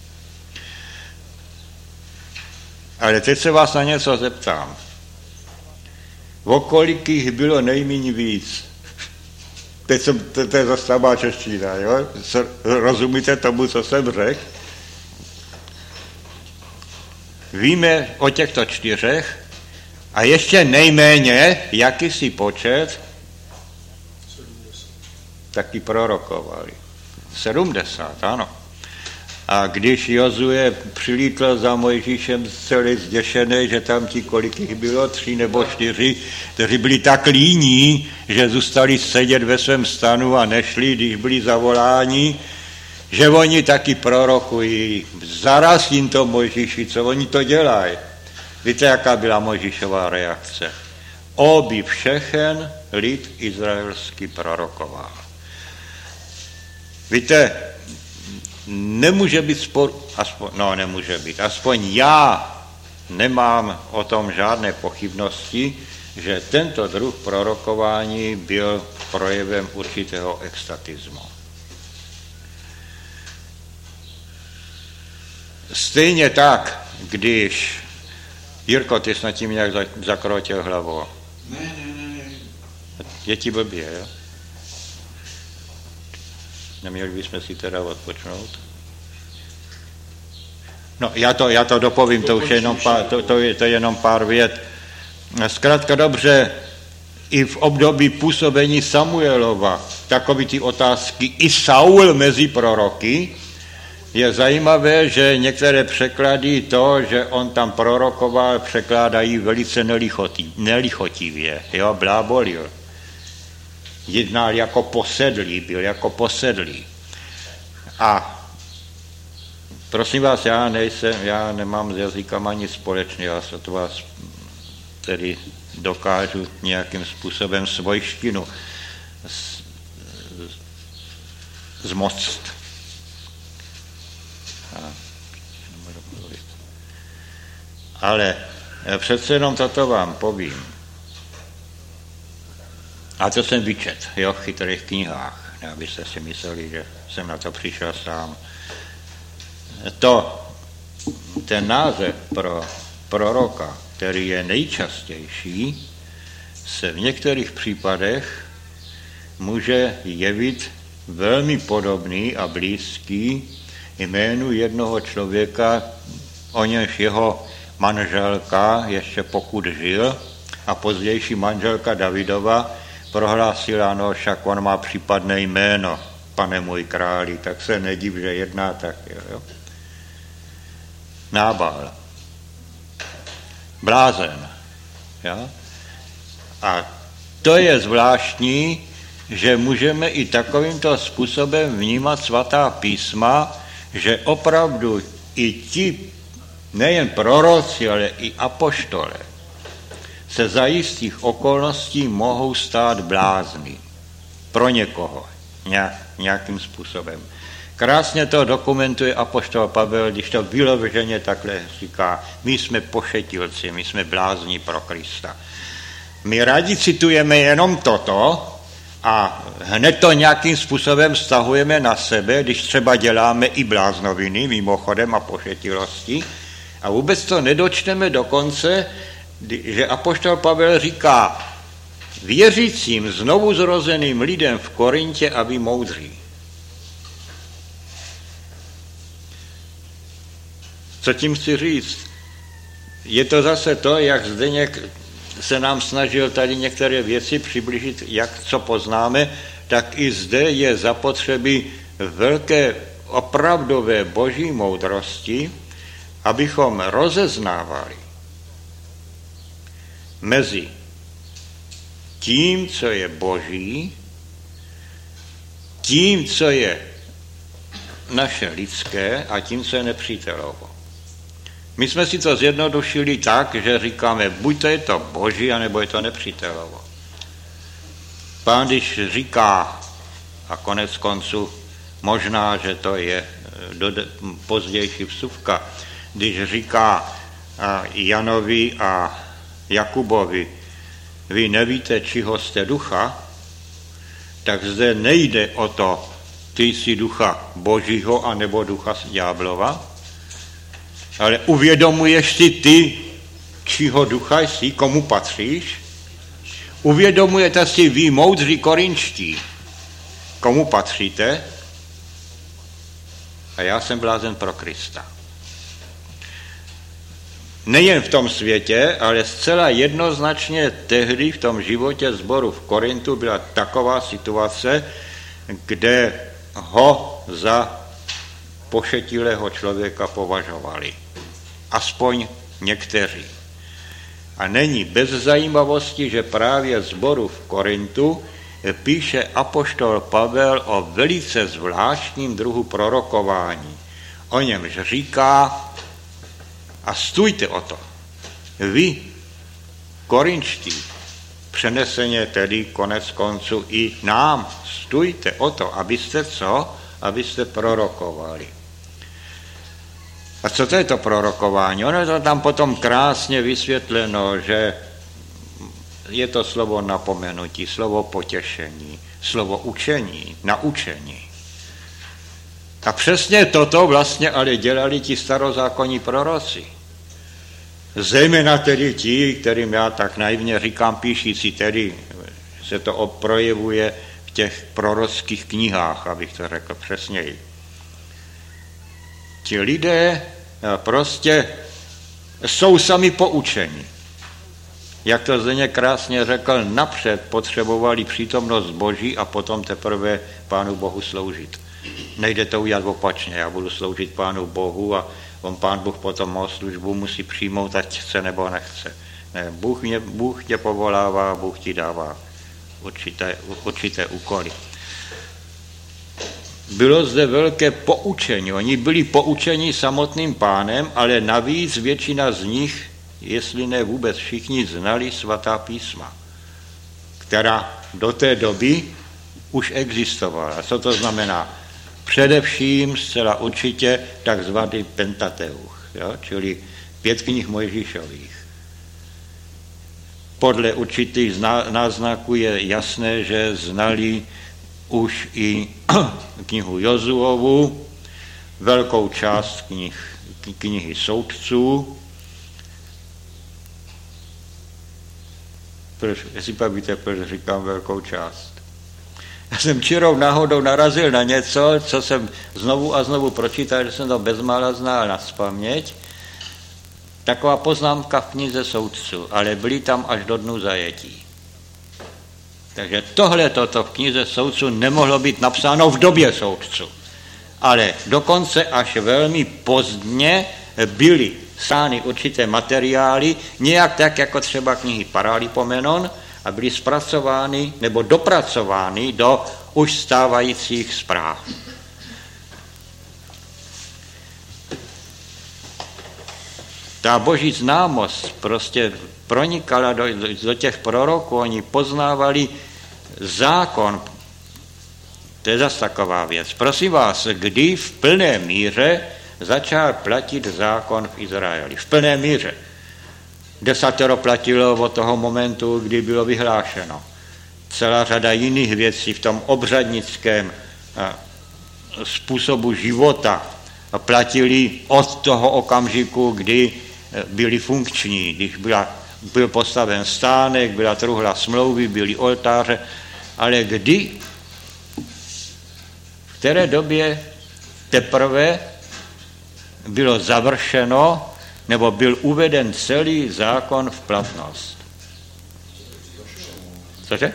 Ale teď se vás na něco zeptám. O kolik jich bylo nejméně víc? To je zase samá čeština, jo? Rozumíte tomu, co jsem řekl? Víme o těchto 4 a ještě nejméně, jakýsi počet, taky prorokovali. 70, ano. A když Jozue přilítl za Mojžíšem celý zděšený, že tam kolik jich bylo, 3 nebo 4, kteří byli tak líní, že zůstali sedět ve svém stanu a nešli, když byli zavoláni, že oni taky prorokují. Zaraz jim to Mojžíši, co oni to dělají. Víte, jaká byla Mojžíšova reakce? Oby všechen lid izraelský prorokoval. Víte, nemůže být spor, aspoň já nemám o tom žádné pochybnosti, že tento druh prorokování byl projevem určitého extatismu. Stejně tak, když Jirko, ty jsi nad tím nějak zakrotil hlavou. Ne. Je ti blbě, jo? Neměli bychom si teda odpočnout? No, já to dopovím, to už je jenom pár vět. Zkrátka dobře, i v období působení Samuelova, takový ty otázky, i Saul mezi proroky, je zajímavé, že některé překlady to, že on tam prorokoval, překládají velice nelichotivě, jo, blábolil. Jednal jako posedlý, byl jako posedlý. A prosím vás, já nemám s jazykama nic společného, já to vás tedy dokážu nějakým způsobem svojštinu zmoct. Ale přece jenom toto vám povím. A to jsem vyčet, jo, v chytrých knihách, abyste si mysleli, že jsem na to přišel sám. Ten název pro proroka, který je nejčastější, se v některých případech může jevit velmi podobný a blízký jménu jednoho člověka, o němž jeho manželka, ještě pokud žil, a pozdější manželka Davidova prohlásila, no však on má případné jméno, pane můj králi, tak se nediv, že jedná tak, jo. Nábal. Blázen. Jo? A to je zvláštní, že můžeme i takovýmto způsobem vnímat svatá písma, že opravdu i ti, nejen proroci, ale i apoštole, se za jistých okolností mohou stát blázny. Pro někoho. Nějakým způsobem. Krásně to dokumentuje apoštol Pavel, když to vyloženě takhle říká, my jsme pošetilci, my jsme blázni pro Krista. My rádi citujeme jenom toto a hned to nějakým způsobem vztahujeme na sebe, když třeba děláme i bláznoviny, mimochodem a pošetilosti, a vůbec to nedočteme do konce, že apoštol Pavel říká věřícím znovu zrozeným lidem v Korintě, aby moudří. Co tím chci říct? Je to zase to, jak Zdeněk se nám snažil tady některé věci přiblížit, co poznáme, tak i zde je zapotřebí velké opravdové boží moudrosti, abychom rozeznávali mezi tím, co je boží, tím, co je naše lidské a tím, co je nepřítelovo. My jsme si to zjednodušili tak, že říkáme, buď to je to boží, anebo je to nepřítelovo. Pán, když říká, a konec konců možná, že to je pozdější vsuvka, když říká Janovi a Jakubovi, vy nevíte, čího jste ducha, tak zde nejde o to, ty jsi ducha božího anebo ducha ďáblova, ale uvědomuješ si ty, čího ducha jsi, komu patříš? Uvědomujete si vy, moudří korinčtí, komu patříte? A já jsem blázen pro Krista. Nejen v tom světě, ale zcela jednoznačně tehdy v tom životě sboru v Korintu byla taková situace, kde ho za pošetilého člověka považovali. Aspoň někteří. A není bez zajímavosti, že právě sboru v Korintu píše apoštol Pavel o velice zvláštním druhu prorokování. O němž říká, a stůjte o to, vy, korinčtí, přeneseně tedy konec konců i nám, stůjte o to, abyste co? Abyste prorokovali. A co to je to prorokování? Ono je to tam potom krásně vysvětleno, že je to slovo napomenutí, slovo potěšení, slovo učení, naučení. A přesně toto vlastně ale dělali ti starozákonní proroci. Zejména tedy ti, kterým já tak naivně říkám píšící, tedy se to projevuje v těch prorockých knihách, abych to řekl přesněji. Ti lidé prostě jsou sami poučeni. Jak to Zdeněk krásně řekl, napřed potřebovali přítomnost Boží a potom teprve Pánu Bohu sloužit. Nejde to udělat opačně, já budu sloužit Pánu Bohu a on Pán Bůh potom mou službu musí přijmout, ať chce nebo nechce. Ne, Bůh tě povolává, Bůh ti dává určité úkoly. Bylo zde velké poučení. Oni byli poučeni samotným Pánem, ale navíc většina z nich, jestli ne vůbec všichni, znali svatá písma, která do té doby už existovala. Co to znamená? Především zcela určitě takzvaný Pentateuch, jo? Čili 5 knih Mojžíšových. Podle určitých náznaků je jasné, že znali už i knihu Jozuovu, velkou část knihy soudců. Jestli pak víte, proč říkám velkou část. Já jsem čirou náhodou narazil na něco, co jsem znovu a znovu pročítal, že jsem to bezmála znal nazpaměť. Taková poznámka v knize soudců, ale byli tam až do dnu zajetí. Takže toto v knize soudců nemohlo být napsáno v době soudců. Ale dokonce až velmi pozdně byly psány určité materiály, nějak tak, jako třeba knihy Paralipomenon, a byly zpracovány nebo dopracovány do už stávajících zpráv. Ta boží známost prostě pronikala do těch proroků, oni poznávali zákon. To je zase taková věc. Prosím vás, kdy v plné míře začal platit zákon v Izraeli? V plné míře. 10 platilo od toho momentu, kdy bylo vyhlášeno. Celá řada jiných věcí v tom obřadnickém způsobu života platili od toho okamžiku, kdy byli funkční, když byl postaven stánek, byla truhla smlouvy, byly oltáře, ale kdy, v které době teprve bylo završeno nebo byl uveden celý zákon v platnost. Cože?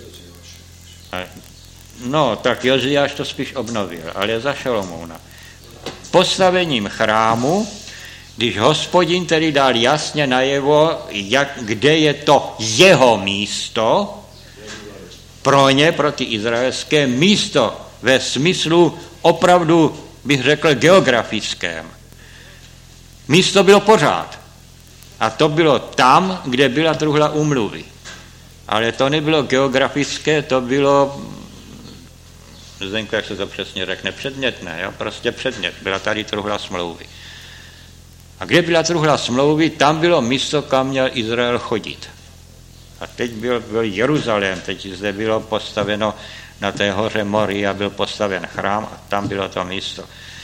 No, tak Joziáš to spíš obnovil, ale za Šalomouna. Postavením chrámu, Když Hospodin tedy dal jasně najevo, kde je to jeho místo, pro ně, pro ty izraelské, místo ve smyslu opravdu, bych řekl, geografickém. Místo bylo pořád. A to bylo tam, kde byla truhla úmluvy. Ale to nebylo geografické, to bylo, Zdenku, jak se to přesně řekne, předmětné, jo? Prostě předmět. Byla tady truhla smlouvy. A kde byla truhla smlouvy, tam bylo místo, kam měl Izrael chodit. A teď byl Jeruzalém, teď zde bylo postaveno na té hoře Moria, byl postaven chrám a tam bylo to místo.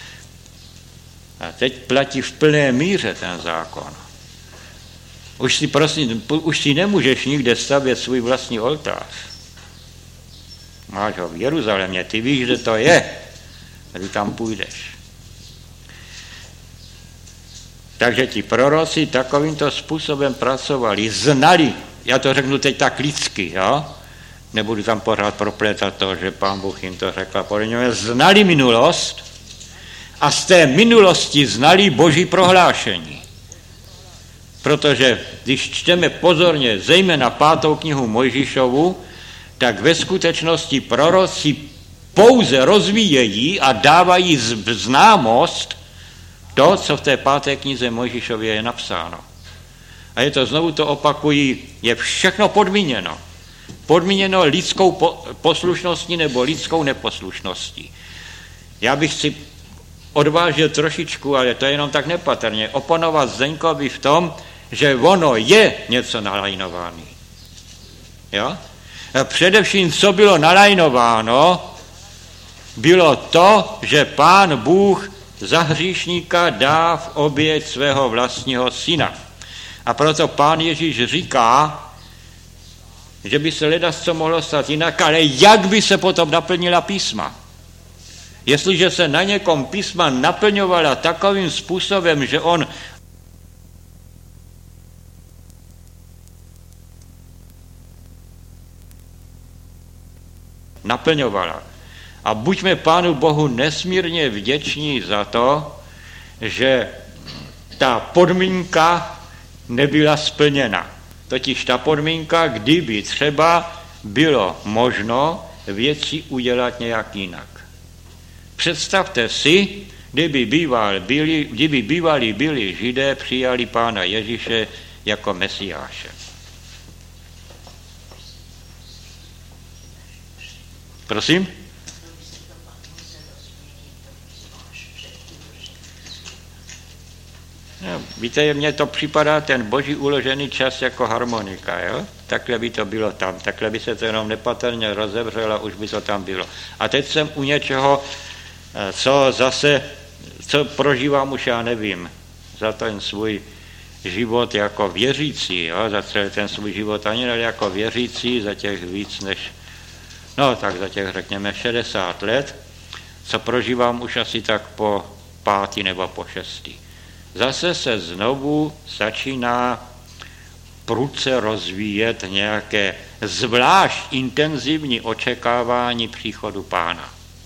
A teď platí v plné míře ten zákon. Už si nemůžeš nikde stavět svůj vlastní oltář. Máš ho v Jeruzalémě, ty víš, že to je, a ty tam půjdeš. Takže ti proroci takovýmto způsobem pracovali, znali, já to řeknu teď tak lidsky, jo? Nebudu tam pořád proplétat to, že Pán Bůh jim to řekl, znali minulost a z té minulosti znali Boží prohlášení. Protože když čteme pozorně, zejména 5. knihu Mojžíšovu, tak ve skutečnosti proroci pouze rozvíjejí a dávají známost to, co v té 5. knize Mojžíšově je napsáno. A je to, znovu to opakují, je všechno podmíněno. Podmíněno lidskou poslušností nebo lidskou neposlušností. Já bych si odvážil trošičku, ale to je jenom tak nepatrně, oponovat Zdeňkovi v tom, že ono je něco nalajnované. Jo? A především, co bylo nalajnováno, bylo to, že Pán Bůh za hříšníka dá v oběť svého vlastního syna. A proto Pán Ježíš říká, že by se ledasco mohlo stát jinak, ale jak by se potom naplnila písma? Jestliže se na někom písma naplňovala takovým způsobem, že on naplňovala. A buďme Pánu Bohu nesmírně vděční za to, že ta podmínka nebyla splněna. Totiž ta podmínka, kdyby třeba bylo možno věci udělat nějak jinak. Představte si, kdyby bývali byli Židé, přijali Pána Ježíše jako Mesiáše. Prosím? No, víte, mně to připadá ten boží uložený čas jako harmonika, jo? Takhle by to bylo tam, takhle by se to jenom nepatrně rozevřelo, už by to tam bylo. A teď jsem u něčeho, co prožívám už já nevím, za ten svůj život jako věřící, jo? Za celý ten svůj život ani ne jako věřící, za těch víc než, no tak za těch řekněme 60 let, co prožívám už asi tak po 5. nebo po 6. Zase se znovu začíná prudce rozvíjet nějaké zvlášť intenzivní očekávání příchodu Pána.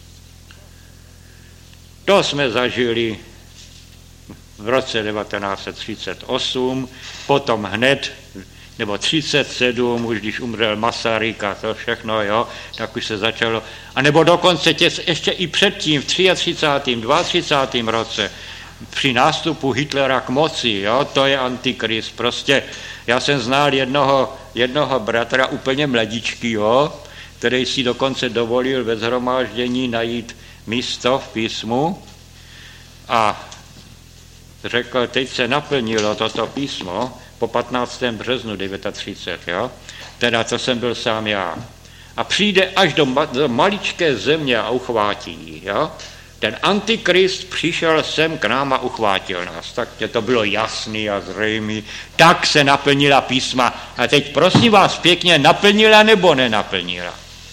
To jsme zažili v roce 1938, potom hned, nebo 37, už když umřel Masaryk a to všechno, jo, tak už se začalo, a nebo dokonce ještě i předtím, v 33., 32. roce, při nástupu Hitlera k moci, jo, to je antikrist. Prostě já jsem znal jednoho bratra úplně mladičkýho, který si dokonce dovolil ve shromáždění najít místo v písmu a řekl, teď se naplnilo toto písmo po 15. březnu 1939, jo, teda to jsem byl sám já. A přijde až do maličké země a uchvátí ji, jo. Ten antikrist přišel sem k nám a uchvátil nás. Tak to bylo jasný a zřejmý. Tak se naplnila písma. A teď prosím vás pěkně, naplnila nebo nenaplnila?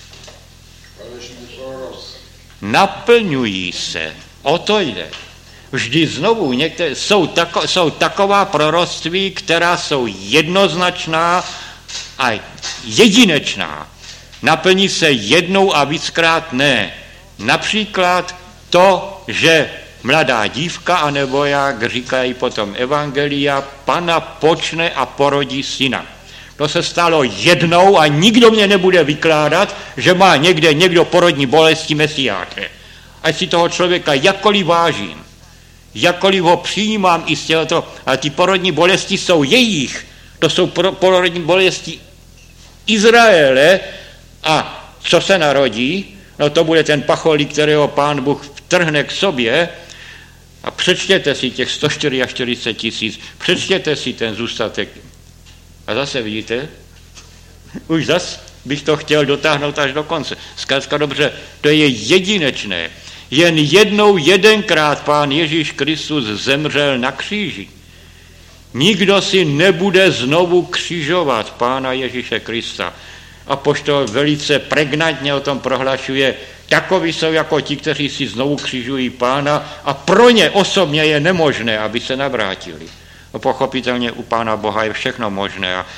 Naplňují se. O to jde. Vždy znovu jsou taková proroctví, která jsou jednoznačná a jedinečná. Naplní se jednou a víckrát ne. Například to, že mladá dívka, anebo jak říkají potom evangelia, Pana počne a porodí syna. To se stalo jednou a nikdo mě nebude vykládat, že má někde někdo porodní bolesti Mesiáše. Ať si toho člověka jakkoliv vážím, jakkoliv ho přijímám i z těhoto, ale ty porodní bolesti jsou jejich. To jsou porodní bolesti Izraele a co se narodí, no to bude ten pacholí, kterého Pán Bůh vtrhne k sobě a přečtěte si těch 144 000, přečtěte si ten zůstatek. A zase vidíte, už zas bych to chtěl dotáhnout až do konce. Zkrátka dobře, to je jedinečné. Jen jednou, jedenkrát Pán Ježíš Kristus zemřel na kříži. Nikdo si nebude znovu křižovat Pána Ježíše Krista. Apoštol velice pregnantně o tom prohlašuje, takoví jsou jako ti, kteří si znovu křižují Pána a pro ně osobně je nemožné, aby se navrátili. No, pochopitelně u Pána Boha je všechno možné a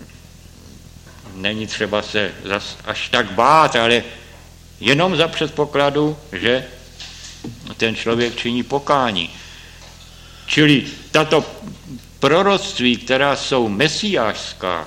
není třeba se až tak bát, ale jenom za předpokladu, že ten člověk činí pokání. Čili tato proroctví, která jsou mesiášská,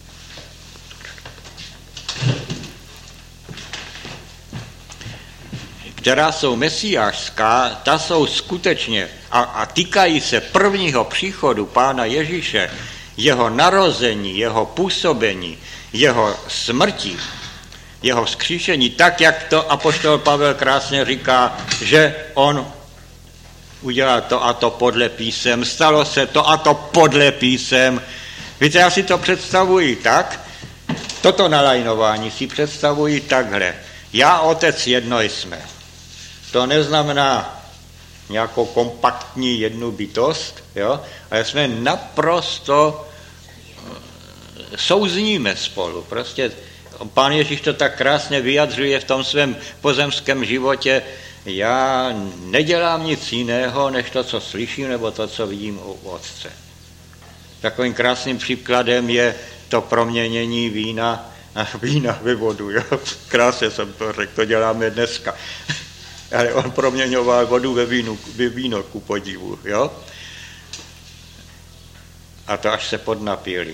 ta jsou skutečně a týkají se prvního příchodu Pána Ježíše, jeho narození, jeho působení, jeho smrti, jeho vzkříšení, tak, jak to apoštol Pavel krásně říká, že on udělal to a to podle písem, stalo se to a to podle písem. Víte, já si to představuji tak, toto nalajnování si představuji takhle. Já, Otec, jedno jsme. To neznamená nějakou kompaktní jednu bytost, jo? Ale jsme naprosto souzníme spolu. Prostě Pán Ježíš to tak krásně vyjadřuje v tom svém pozemském životě. Já nedělám nic jiného, než to, co slyším, nebo to, co vidím u Otce. Takovým krásným příkladem je to proměnění vína ve vodu. Jo? Krásně jsem to řekl, to děláme dneska. Ale on proměňoval vodu ve víno ku podivu. Jo? A to až se podnapili.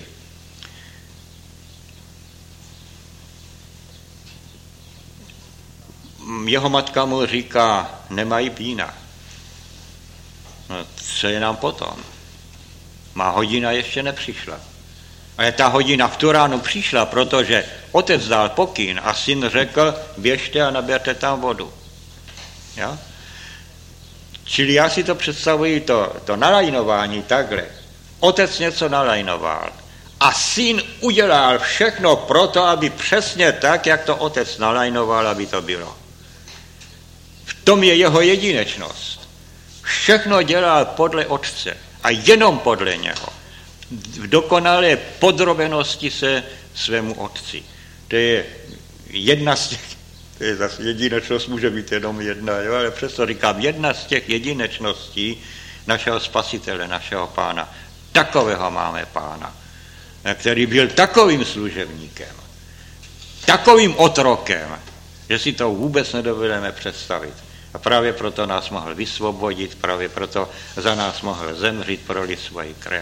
Jeho matka mu říká, nemají vína. No, co je nám potom? Má hodina ještě nepřišla. Ale ta hodina v tu ránu přišla, protože otec dal pokyn a syn řekl, běžte a naberte tam vodu. Ja? Čili já si to představuji, to nalajnování takhle. Otec něco nalajnoval a syn udělal všechno proto, aby přesně tak, jak to otec nalajnoval, aby to bylo. V tom je jeho jedinečnost. Všechno dělal podle otce a jenom podle něho. V dokonalé podrobenosti se svému otci. To je jedna z těch, to je zase jedinečnost, může být jenom jedna, jo? Ale přesto říkám, jedna z těch jedinečností našeho spasitele, našeho Pána. Takového máme Pána, který byl takovým služebníkem, takovým otrokem, že si to vůbec nedovedeme představit. A právě proto nás mohl vysvobodit, právě proto za nás mohl zemřít, prolit svoji krev.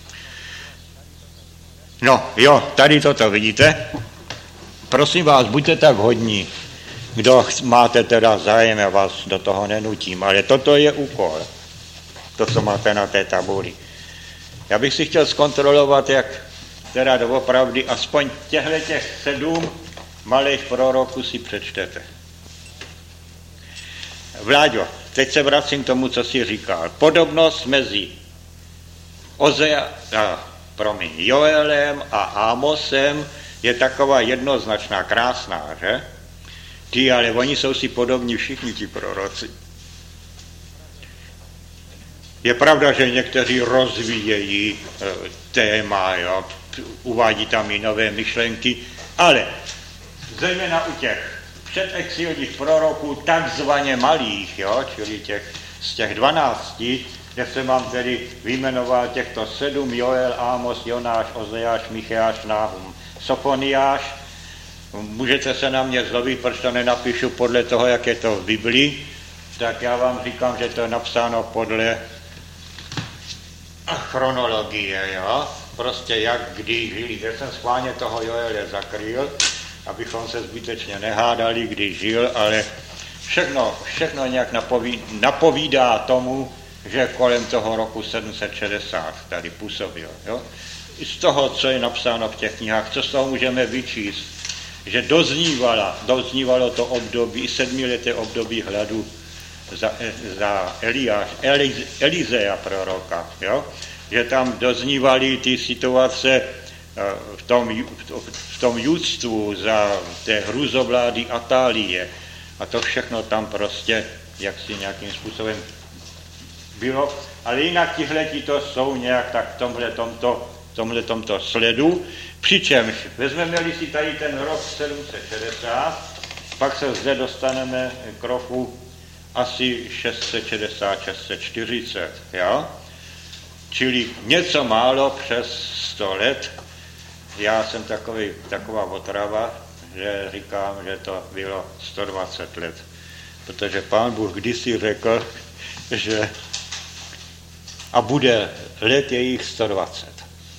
No jo, tady toto vidíte. Prosím vás, buďte tak hodní, kdo máte teda zájem, já vás do toho nenutím, ale toto je úkol, to, co máte na té tabuli. Já bych si chtěl zkontrolovat, jak teda doopravdy aspoň těch 7 malých proroků si přečtete. Vláďo, teď se vracím k tomu, co jsi říkal. Podobnost mezi Joelem a Ámosem je taková jednoznačná, krásná, že? Ale oni jsou si podobní všichni ti proroci. Je pravda, že někteří rozvíjejí téma, jo? Uvádí tam i nové myšlenky, ale zejména u těch předexilních proroků takzvaně malých, jo? Čili z těch 12, kde se mám tedy vyjmenoval těchto 7, Joel, Ámos, Jonáš, Ozeáš, Micheáš, Náhum, Sofoniáš. Můžete se na mě zlobit, proč to nenapíšu podle toho, jak je to v Biblii, tak já vám říkám, že to je napsáno podle chronologie, jo? Prostě jak kdy žili. Já jsem schválně toho Joele zakryl, abychom se zbytečně nehádali, kdy žil, ale všechno nějak napovídá tomu, že kolem toho roku 760 tady působil. Jo? I z toho, co je napsáno v těch knihách, co z toho můžeme vyčíst, že doznívalo to období, 7leté období hladu za Elizea proroka, jo? Že tam doznívaly ty situace v tom judstvu za té hrůzovlády Atálie. A to všechno tam prostě jaksi nějakým způsobem bylo. Ale jinak tihleti to jsou nějak tak v tomhletomto sledu. Přičemž vezmeme-li si tady ten rok 760, pak se zde dostaneme k roku asi 660, 640, jo? Čili něco málo přes 100 let. Já jsem taková otrava, že říkám, že to bylo 120 let. Protože Pán Bůh kdysi řekl, že a bude let je jich 120.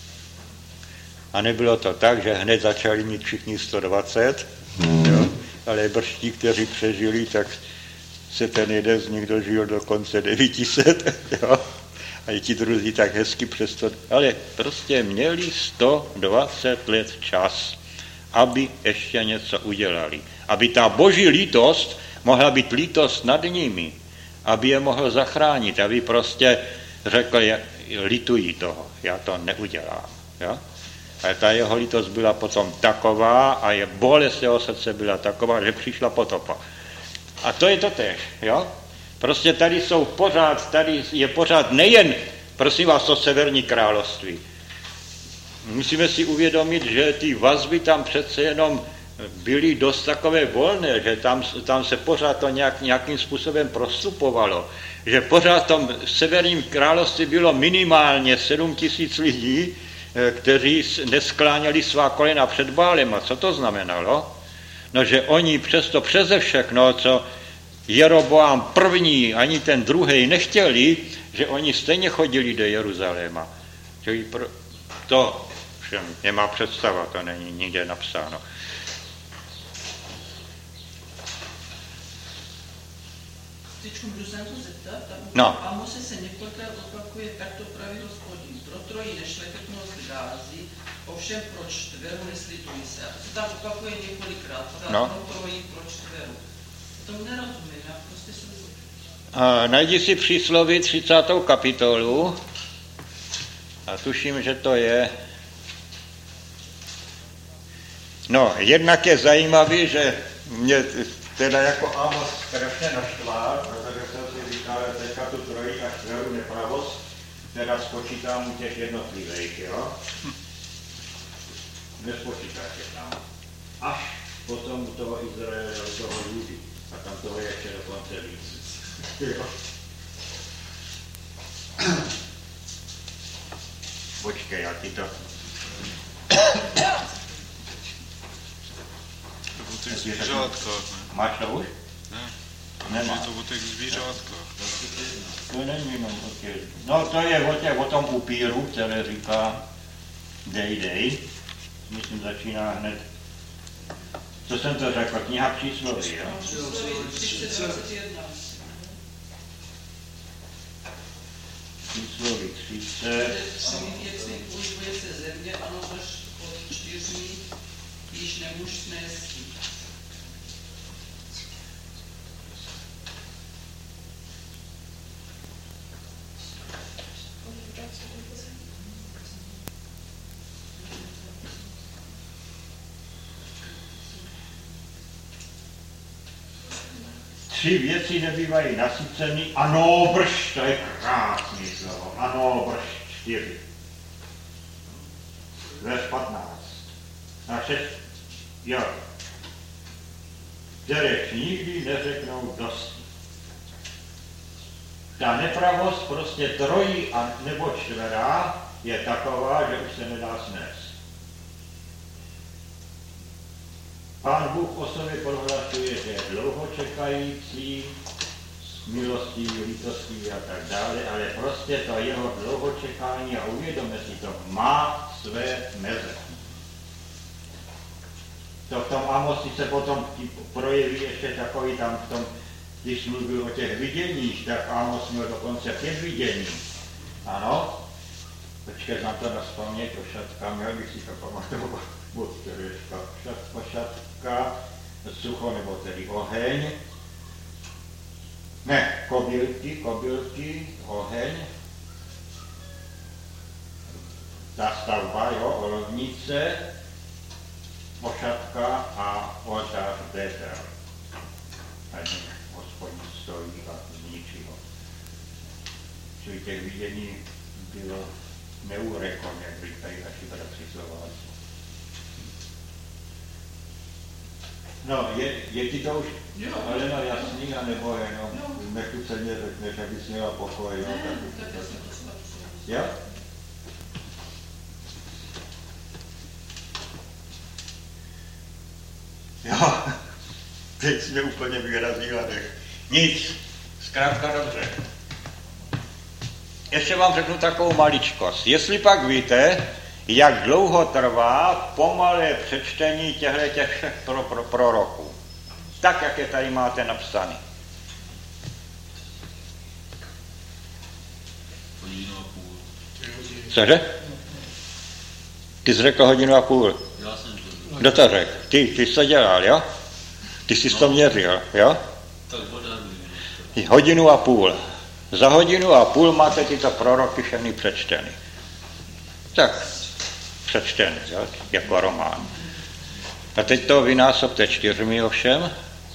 A nebylo to tak, že hned začali mít všichni 120, jo? Ale brští, kteří přežili, tak se ten jeden z nich dožil do konce 900, jo? A i ti druzí tak hezky přesto, ale prostě měli 120 let čas, aby ještě něco udělali. Aby ta boží lítost mohla být lítost nad nimi, aby je mohl zachránit, aby prostě řekl, litují toho, já to neudělám. Jo? A ta jeho lítost byla potom taková a je bolest jeho srdce byla taková, že přišla potopa. A to je to též, jo? Prostě tady je pořád nejen, prosím vás, to severní království. Musíme si uvědomit, že ty vazby tam přece jenom byly dost takové volné, že tam se pořád to nějakým způsobem prostupovalo, že pořád v tom severním království bylo minimálně 7 000 lidí, kteří neskláněli svá kolena před Bálem. A co to znamenalo? No, že oni přesto přeze všechno, co Jeroboám první, ani ten druhý nechtěli, že oni stejně chodili do Jeruzaléma. To všem nemá představa, to není nikde napsáno. Teďko můžu se na to zeptat? No. A Mose se několikrát opakuje, tak to praví Hospodin. Pro trojí nešlechetnost gází, ovšem pro čtveru neslitují se. A to se tam opakuje několikrát. No. Pro trojí, pro čtveru. Tomu nerozumím, já prostě jsem... Najdi si přísloví 30. kapitolu a tuším, že to je... No, jednak je zajímavý, že mě teda jako Amos strašně naštval, protože jsem si říkal, že teďka tu trojí a čtveru nepravost, teda spočítám u těch jednotlivých, jo? Nespočítáš je tam. Až potom u toho Izraele, u toho Judy. A tam toho je ještě dokonce víc. Jo. Počkej, já ti to... O těch zvířátkách, ne? Máš to už? Ne. Nemá. Je to o těch zvířátkách. To není jenom o těch... No to je o tom upíru, které říká dej. Myslím, začíná hned. Co jsem to řekl? Kniha přísloví, jo? Přísloví 30. Všemi věcmi pohybuje se země, ano, až pod 4, již nemůž snést. Tři věci nebývají nasyceny, ano, brž, to je krásný slovo, ano, brž, 4. Verš 15. A 6, jo. Kteréž nikdy neřeknou dosti. Ta nepravost prostě trojí a nebo čtverá je taková, že už se nedá snést. Pán Bůh o sobě prohlašuje, že je dlouho čekající, milostí, lítostí a tak dále, ale prostě to jeho dlouhočekání a uvědomit si to má své meze. To v tom Amosi se potom projeví ještě takový tam v tom, když mluvil o těch viděních, tak Amos měl dokonce 5 vidění. Ano, počkej, znám to na vzpomněť, ošatka, měl bych si to pamatovat, od kteréžka, ošatka, sucho nebo tedy oheň, ne, kobylky, oheň, zástavba, jo, olovnice, ošatka a oltář Betel. Ani Hospodin stojí a z ničího. Čili těch vidění bylo neúrekom, jak říkají naši bratři Slováci. No, je ti to už, ale no jasný, anebo jenom, nechuceně řekneš, abys měla pokoj, no, tak jo? Jo, teď jsi mě úplně vyrazila, nic, zkrátka dobře. Ještě vám řeknu takovou maličkost. Jestli pak víte, jak dlouho trvá pomalé přečtení těchto všech proroků. Tak, jak je tady máte napsaný. Hodinu a půl. Cože? Ty jsi řekl 1,5 hodiny. Já jsem to. Kdo to řekl? Ty jsi to dělal, jo? Ty jsi to měřil, jo? Tak odhaduji. 1,5 hodiny. Za 1,5 hodiny máte tyto proroky všechny přečteny. Tak, přečteny, jo? Jako román. A teď to vynásobte 4 ovšem.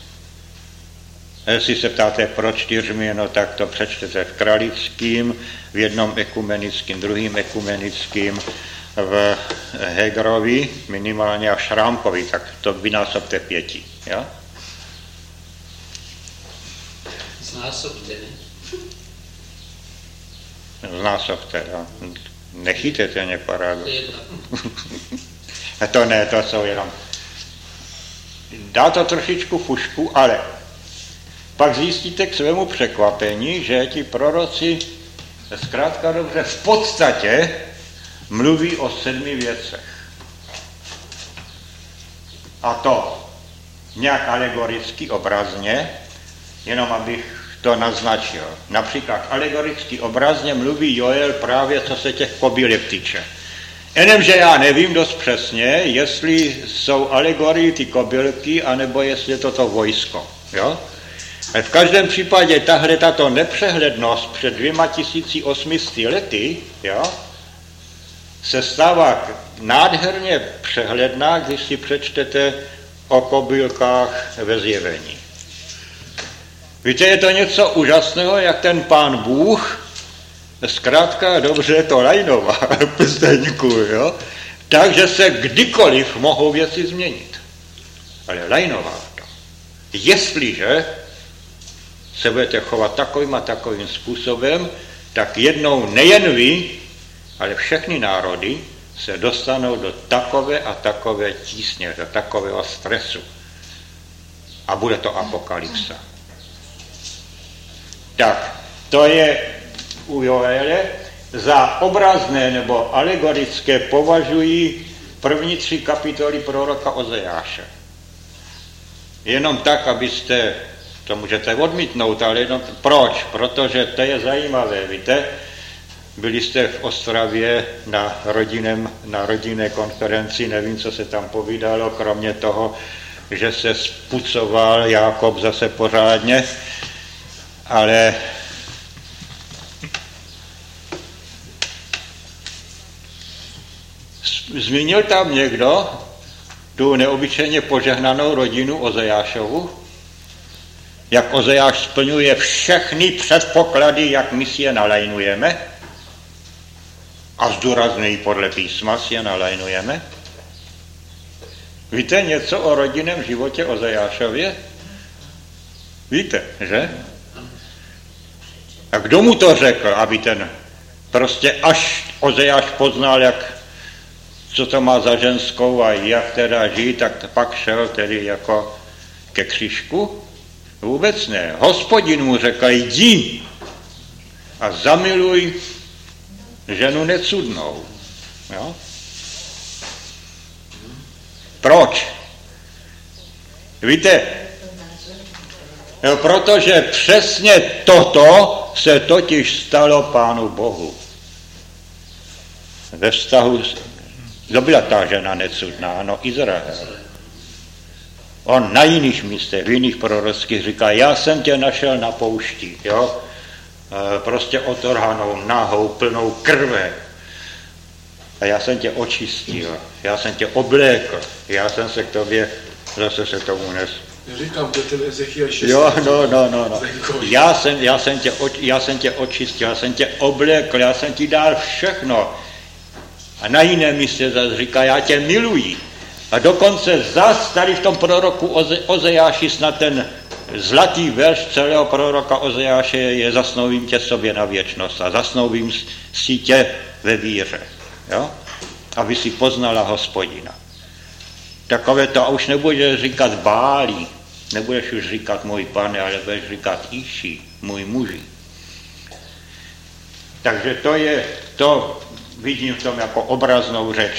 A jestli se ptáte, proč 4, no tak to přečtete v Kralickým, v jednom ekumenickým, druhým ekumenickým, v Hegerovi minimálně a v Šrámkovi, tak to vynásobte 5, jo? Znásobte, ne? Znásobte, jo? Nechytete mě parádu. To ne, to jsou jenom... Dá to trošičku fušku, ale pak zjistíte k svému překvapení, že ti proroci zkrátka dobře v podstatě mluví o 7 věcech. A to nějak alegoricky, obrazně, jenom abych to naznačil. Například alegoricky obrazně mluví Joel právě, co se těch kobylek týče. Jenomže já nevím dost přesně, jestli jsou alegorii ty kobylky, anebo jestli je to vojsko. Jo? V každém případě tato nepřehlednost před 2800 lety, jo, se stává nádherně přehledná, když si přečtete o kobylkách ve Zjevení. Víte, je to něco úžasného, jak ten Pán Bůh zkrátka dobře to lajnová prsteňku, jo? Takže se kdykoliv mohou věci změnit. Ale lajnová to. Jestliže se budete chovat takovým a takovým způsobem, tak jednou nejen vy, ale všechny národy se dostanou do takové a takové tísně, do takového stresu. A bude to apokalypsa. Tak, to je u Joele. Za obrazné nebo alegorické považují první 3 kapitoly proroka Ozeáše. Jenom tak, abyste, to můžete odmítnout, ale jenom proč? Protože to je zajímavé, víte? Byli jste v Ostravě na rodinné konferenci, nevím, co se tam povídalo, kromě toho, že se spucoval Jákob zase pořádně, ale zmínil tam někdo tu neobyčejně požehnanou rodinu Ozeášovu, jak Ozeáš splňuje všechny předpoklady, jak my si je nalajnujeme, a zdůrazňují podle písma si je nalajnujeme. Víte něco o rodinném životě Ozeášově? Víte, že? A kdo mu to řekl, aby ten prostě až Ozeáš poznal, co to má za ženskou a jak teda žijí, tak pak šel tedy jako ke křížku? Vůbec ne. Hospodin mu řekl, jdi a zamiluj ženu necudnou. Jo? Proč? Víte, no, protože přesně toto se totiž stalo Pánu Bohu. Ve vztahu, kdo byla ta žena necudná? No Izrael. On na jiných místech, v jiných prorockých říká, já jsem tě našel na poušti, jo? Prostě otrhanou, nahou, plnou krve. A já jsem tě očistil, já jsem tě oblékl, já jsem se k tobě, zase se tomu Říkám, to je ten Ezechiel 16. Jo, no. Já jsem tě očistil, já jsem tě oblékl, já jsem ti dal všechno. A na jiném místě zase říká, já tě miluji. A dokonce zas tady v tom proroku Ozejáši snad ten zlatý verš celého proroka Ozejáše je zasnoubím tě sobě na věčnost a zasnoubím si tě ve víře. Jo? Aby si poznala Hospodina. Takové to, a už nebudeš říkat Bálí, nebudeš už říkat můj pane, ale budeš říkat Iši, můj muži. Takže to vidím v tom jako obraznou řeč.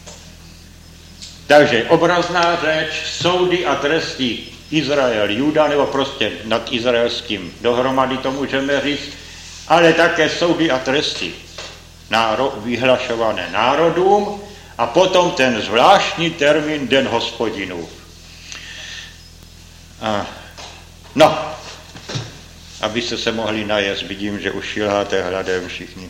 Takže obrazná řeč, soudy a tresty Izrael, Juda, nebo prostě nad izraelským dohromady to můžeme říct, ale také soudy a tresty vyhlašované národům a potom ten zvláštní termín Den Hospodinův. No, abyste se mohli najet, vidím, že už šilháte hladem všichni.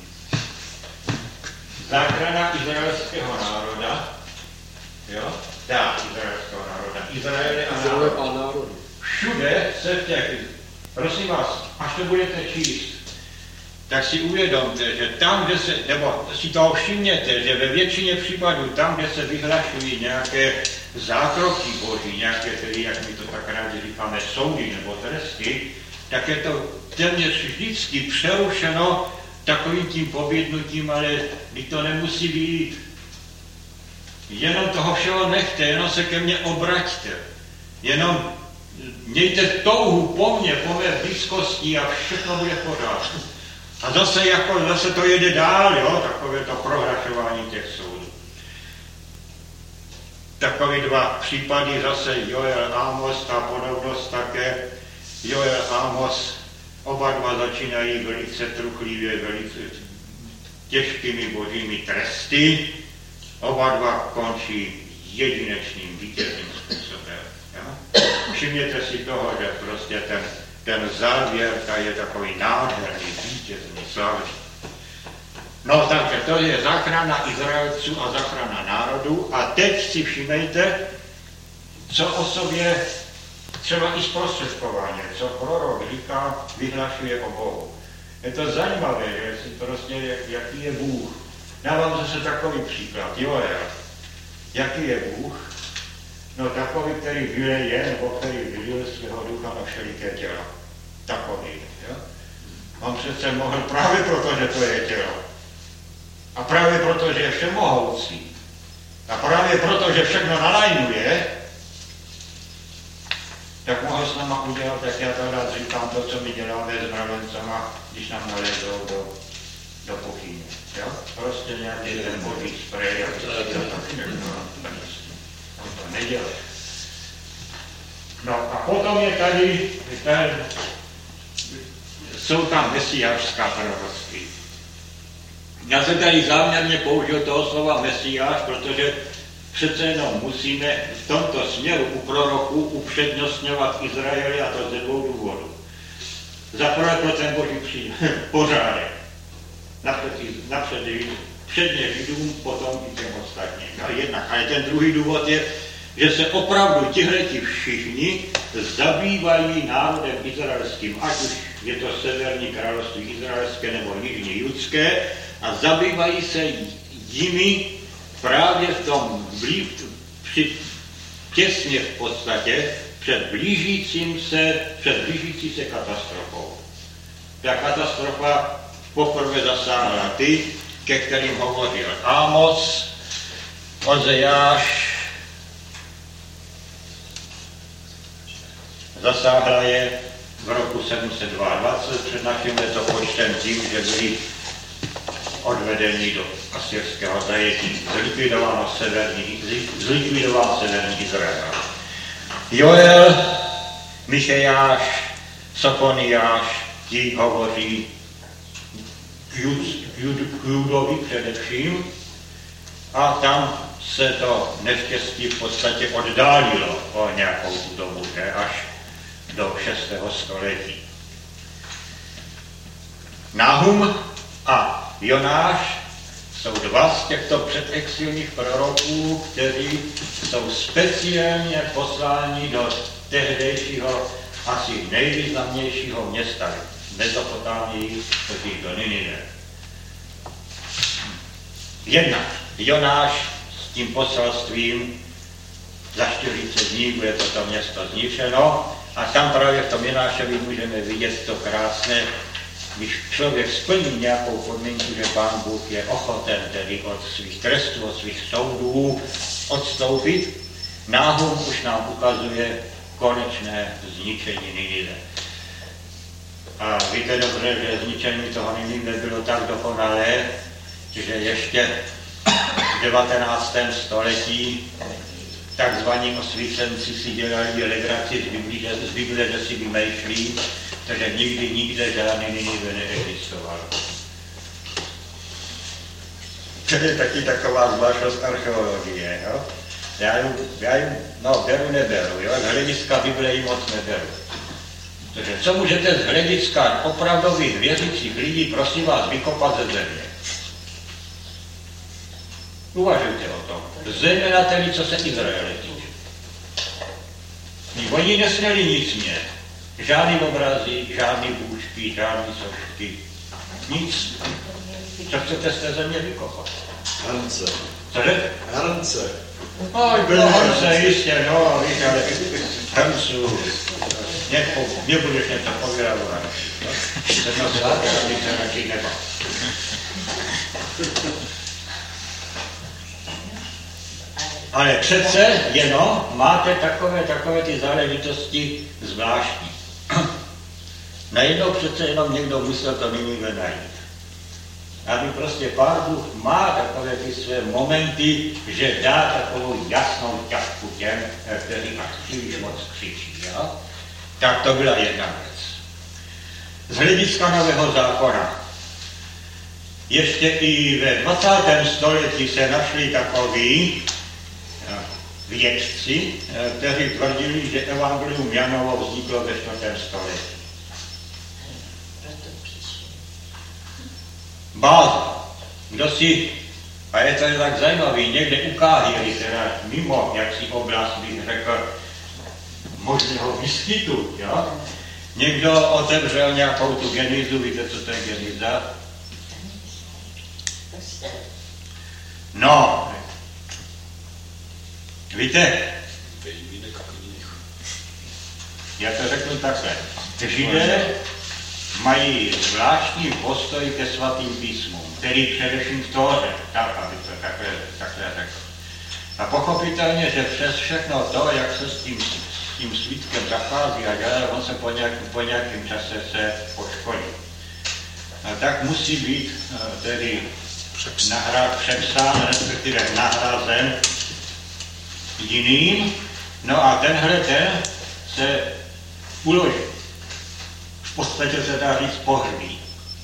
Záchrana izraelského národa, jo? Tak, izraelského národa. Izraele a národu. Všude se v těch, prosím vás, až to budete číst, tak si uvědomte, že tam, kde se, nebo si toho všimněte, že ve většině případů tam, kde se vyhlašují nějaké zákroky boží, nějaké, tedy, jak my to tak rádi říkáme, soudy nebo tresty, tak je to téměř vždycky přerušeno takovým tím povědnutím, ale vy to nemusí být. Jenom toho všeho nechte, jenom se ke mně obraťte. Jenom mějte touhu po mně, po mé blízkosti a všechno bude v pořádku. A zase to jede dál, jo, takové to prohrašování těch soudů. Takové dva případy zase Joel Amos, ta podobnost také. Joel Amos, oba dva začínají velice truchlivě, velice těžkými božími tresty. Oba dva končí jedinečným vítězným způsobem. Ja? Všimněte si toho, že prostě ten závěr je takový nádherný, vítězný, slavný. No takže to je záchrana Izraelců a záchrana národů. A teď si všimejte, co o sobě třeba i zprostředkování, co prorok říká, vyhlašuje o Bohu. Je to zajímavé, že si prostě, jaký je Bůh. Dávám zase takový příklad. Joel. Jaký je Bůh? No takový, který vyleje, nebo který vylil svého ducha na všeliké tělo. Takový. Jo? On přece mohl právě proto, že to je tělo. A právě proto, že je všemohoucí. A právě proto, že všechno nalajnuje, tak mohl s náma udělat, jak já to rád říkám, to, co my děláme s mravencama, když nám nalezou do kuchyně. Jo? Prostě nějaký ten boží sprej a on to nedělá. No a potom je tady, jsou tam mesiášská proroctví. Já jsem tady záměrně použil toho slova mesiáš, protože přece jenom musíme v tomto směru u proroků upřednostňovat Izraeli, a to ze dvou důvodů. Za prvé pro ten boží pořádek. Předně Židům, potom i těm ostatním. Ale ten druhý důvod je, že se opravdu tihleti všichni zabývají národem izraelským, ať už je to severní království izraelské nebo jižní judské, a zabývají se jimi právě v tom těsně v podstatě před blížící se katastrofou. Ta katastrofa poprvé zasáhla ty, ke kterým hovořil Amos, Ozejáš, zasáhla je v roku 722 před naším letopočtem tím, že byli odvedeni do asyrského zajetí. Zlikvidován severní Izrael. Joel, Michejáš, Sofoniáš, ti hovoří k Judovi především a tam se to neštěstí v podstatě oddálilo o nějakou dobu, že až do 6. století. Nahum a Jonáš jsou dva z těchto předexilních proroků, kteří jsou speciálně posláni do tehdejšího asi nejvýznamnějšího města Mezopotámii, totiž do Ninive. Jednak Jonáš s tím poselstvím za 40 dní bude toto město zničeno a tam právě v tom Jonášovi můžeme vidět to krásné, když člověk splní nějakou podmínku, že Pán Bůh je ochoten tedy od svých trestů, od svých soudů odstoupit, Náhum už nám ukazuje konečné zničení Ninive. A víte dobře, že zničení toho Ninive bylo tak dokonalé, že ještě v 19. století takzvaní osvícenci si dělali legraci z Bible, že si vymýšlí, takže nikde žádný Ninive neexistoval. To je taky taková zvláštnost archeologie. Jo? Já jim beru, neberu. Jo? Z hlediska Bible jim moc neberu. Takže co můžete z hlediska opravdových věřících lidí, prosím vás, vykopat ze země? Uvažujte o tom. Zejména tedy, co se Izraele týče. Oni nesměli nic mě. Žádný obrazy, žádný bůžky, žádný sošky. Nic. Co chcete z té země vykopat? Hrnce. Cože? Hrnce. Hrnce, jistě, no, víš, ale hrnců. Nebudeš něco pověrovat. Jsem na svátek, abych se radši nebal. Ale přece jenom máte takové ty záležitosti zvláštní. Najednou přece jenom někdo musel to Ninive najít. Aby prostě Pán Bůh má takové ty své momenty, že dá takovou jasnou ťavku těm, kteří příliš moc křičí. Jo? Tak to byla jedna věc. Z hlediska Nového zákona. Ještě i ve 20. století se našli takoví vědci, kteří tvrdili, že evangelium Janovo vzniklo ve 4. století. Báza. Kdo si, a je to tak zajímavý, někde u Káhiry, teda mimo jaksi oblast, bych řekl, možného výskytu, jo? Někdo otevřel nějakou tu genýzu, víte, co to je genýza? No, víte, já to řeknu takhle. Židé mají zvláštní postoj ke svatým písmům, který především v Tóře, tak, aby to takhle řekl. A pochopitelně, že přes všechno to, jak se s tím svítkem zachází a dělá, on se po nějakém čase se poškodí. A tak musí být tedy přepsán, respektive nahrazen jiným, no a tenhle ten se uloží. V podstatě se dá říct pohřbí.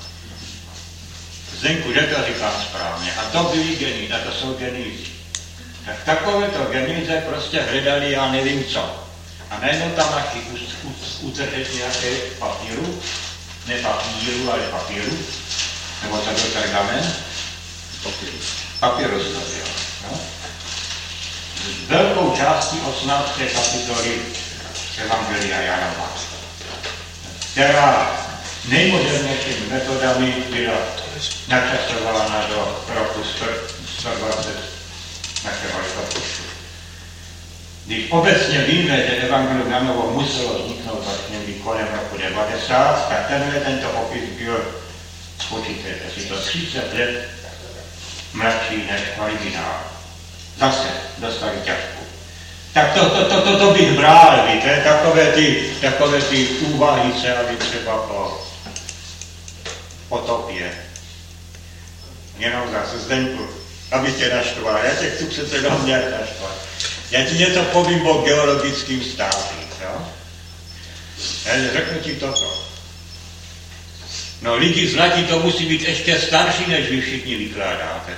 Zdenku, že to říkám správně. A to byly genýzy, a to jsou genýzy. Tak takovéto genýze prostě hledali, já nevím co. A najednou tam našli utržet nějaké papíru, ne papíru, ale papíru, nebo to byl pergamen. Papírus to byl. No? S velkou částí 18. kapitoly Evangelia Janova, která nejmodernějšími metodami byla načasována do roku 120 našeho letopočtu. Když obecně víme, že Evangelium Janovo muselo vzniknout vlastně někdy kolem roku 90, tak tento opis byl, spočítejte si to, 30 let mladší než originál. Zase dostali ťažku. Tak to bych bral, víte, takové ty úvahy se, aby třeba o potopě. Jenom zase Zdeňku, aby tě naštval, já tě chci přece jenom nějak naštvat. Já ti něco povím o geologickým stáří, jo? Já řeknu ti toto. No lidi zlatí to musí být ještě starší, než vy všichni vykládáte.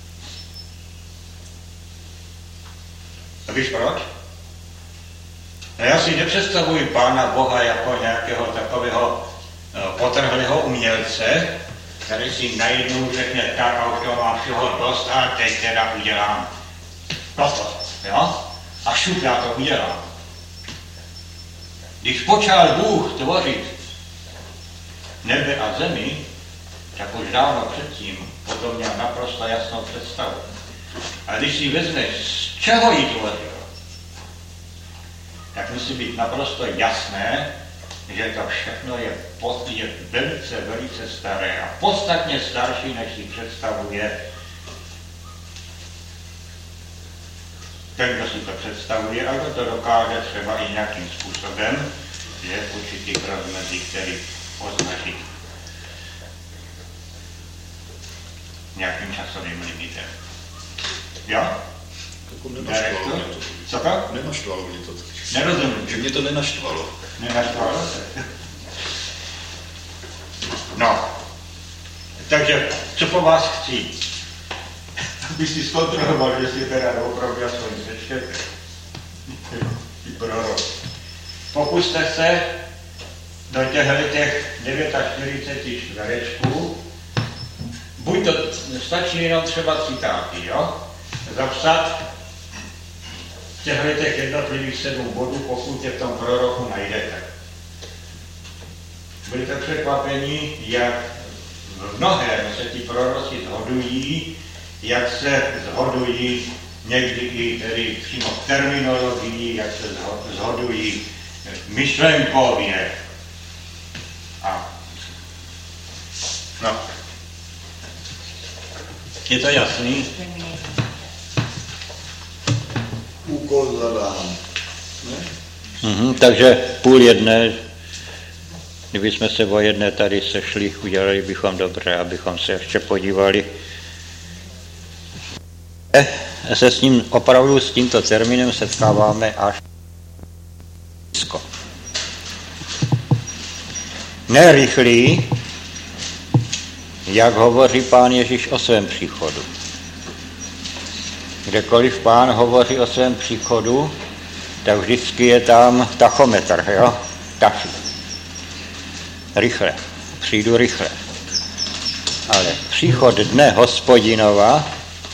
A víš proč? No já si nepředstavuji Pána Boha jako nějakého takového potrhlého umělce, který si najednou řekne, tak a už to mám všeho dost a teď teda udělám toto, jo? A šup, já to udělám. Když počal Bůh tvořit nebe a zemi, tak už dávno předtím potom měl naprosto jasnou představu. A když si vezmeš, z čeho ji tvořil, tak musí být naprosto jasné, že to všechno je velice, velice staré a podstatně starší, než si představuje ten, kdo si to představuje, a kdo to dokáže třeba i nějakým způsobem, je určitý rozmezí, který označit nějakým časovým limitem. Jo? Co to? Nenaštvalo mě to. Nerozumím. Že mě to nenaštvalo. Nenaštvalo se. No, takže co po vás chci? Aby si zkontroloval, jestli teda opravdu aspoň přečtete. Ty prorok. Pokuste se do těch 49 čtverečků, buď to stačí jenom třeba citáty, jo? Zapsat těch jednotlivých 7 bodů, pokud je v tom proroku najdete. Budete překvapeni, jak v mnohém se ti proroci shodují, jak se shodují někdy i tedy přímo v terminologii, jak se shodují myšlenkově. A no. Je to jasný? Úkol zadán. Takže 12:30, kdybychom se o 1 tady sešli, udělali bychom dobře, abychom se ještě podívali. Se s ním opravdu s tímto termínem setkáváme až blízko. Ne rychlý, jak hovoří Pán Ježíš o svém příchodu. Kdekoliv Pán hovoří o svém příchodu, tak vždycky je tam tachometr, jo? Taky. Rychle. Přijdu rychle. Ale příchod dne Hospodinova,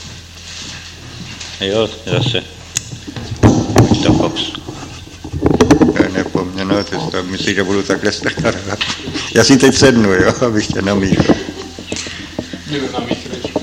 jo, zase to popsu. Nepomněno, to myslíš, že budu takhle strkat. Já si teď sednu, jo, abych tě namíchal. Jdu namíchat.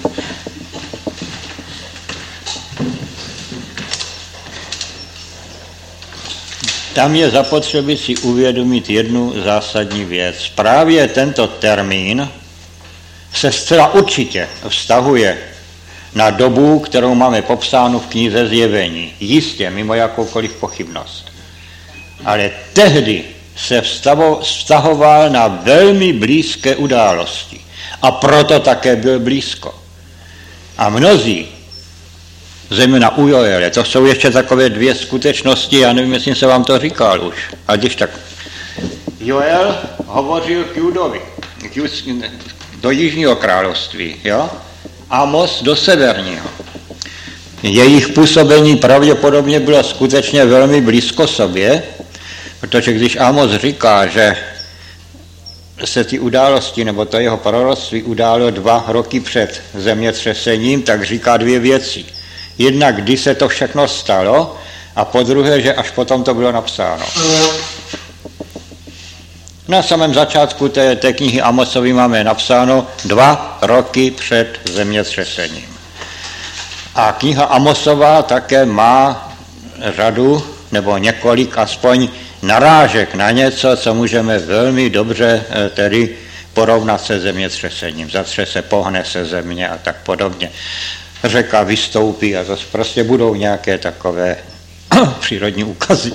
Tam je zapotřebí si uvědomit jednu zásadní věc. Právě tento termín se zcela určitě vztahuje na dobu, kterou máme popsánu v knize Zjevení. Jistě, mimo jakoukoliv pochybnost. Ale tehdy se vztahoval na velmi blízké události. A proto také byl blízko. A mnozí, zejména u Joele, to jsou ještě takové 2 skutečnosti, já nevím, jestli jsem vám to říkal už, a když tak. Joel hovořil k Judovi, do jižního království, jo? Amos do severního. Jejich působení pravděpodobně bylo skutečně velmi blízko sobě, protože když Amos říká, že se ty události, nebo to jeho proroctví událo 2 roky před zemětřesením, tak říká 2 věci. Jednak, kdy se to všechno stalo, a po druhé, že až potom to bylo napsáno. Na samém začátku té knihy Amosovy máme napsáno 2 roky před zemětřesením. A kniha Amosova také má řadu, nebo několik aspoň narážek na něco, co můžeme velmi dobře tedy porovnat se zemětřesením. Zatřese, pohne se země a tak podobně. Řeka vystoupí a to prostě budou nějaké takové přírodní úkazy.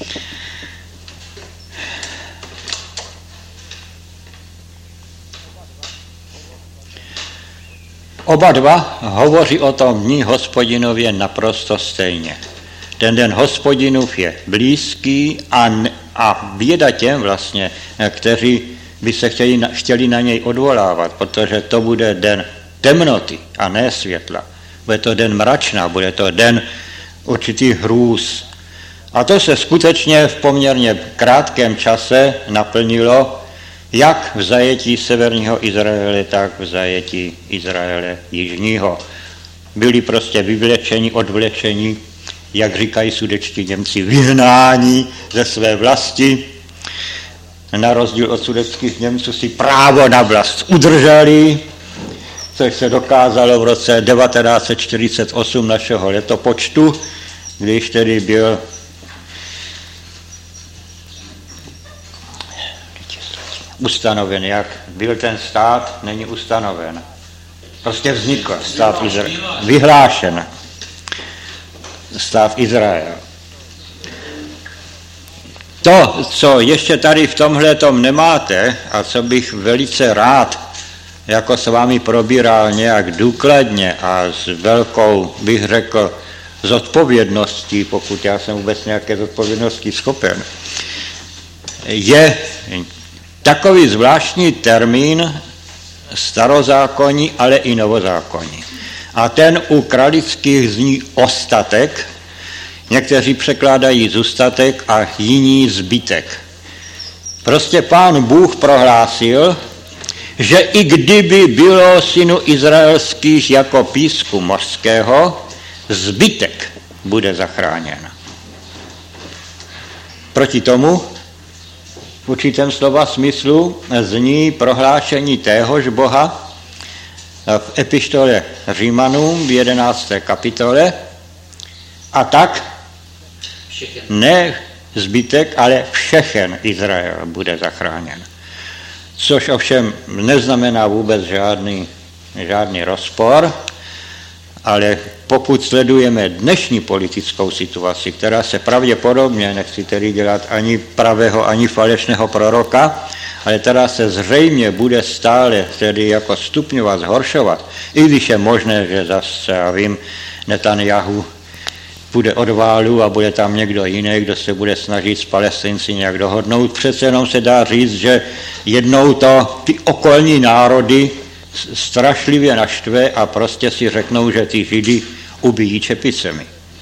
Oba dva hovoří o tom dní Hospodinově naprosto stejně. Ten den Hospodinův je blízký a běda těm vlastně, kteří by se chtěli na něj odvolávat, protože to bude den temnoty a ne světla. Bude to den mračná, bude to den určitý hrůz. A to se skutečně v poměrně krátkém čase naplnilo, jak v zajetí severního Izraele, tak v zajetí Izraele jižního. Byli prostě vyvlečeni, odvlečeni, jak říkají sudetští Němci, vyhnání ze své vlasti. Na rozdíl od sudetských Němců si právo na vlast udrželi, což se dokázalo v roce 1948 našeho letopočtu, když tedy byl ustanoven. Jak byl ten stát, není ustanoven. Prostě vznikl stát vyhlášen. Stát Izrael. To, co ještě tady v tomhletom nemáte a co bych velice rád jako s vámi probíral nějak důkladně a s velkou, bych řekl, zodpovědností, pokud já jsem vůbec nějaké zodpovědnosti schopen, je takový zvláštní termín starozákonní, ale i novozákonní. A ten u kralických zní ostatek, někteří překládají zůstatek a jiní zbytek. Prostě Pán Bůh prohlásil, že i kdyby bylo synu izraelských jako písku mořského, zbytek bude zachráněn. Proti tomu v určitém slova smyslu zní prohlášení téhož Boha v epištole Římanům v 11. kapitole a tak ne zbytek, ale všechen Izrael bude zachráněn. Což ovšem neznamená vůbec žádný rozpor, ale pokud sledujeme dnešní politickou situaci, která se pravděpodobně, nechci tedy dělat ani pravého, ani falešného proroka, ale která se zřejmě bude stále tedy jako stupňovat, zhoršovat, i když je možné, že zase, já vím, Netanjahu bude od válu a bude tam někdo jiný, kdo se bude snažit s Palestinci nějak dohodnout. Přece jenom se dá říct, že jednou to ty okolní národy strašlivě naštve a prostě si řeknou, že ty Židy ubijí čepicemi.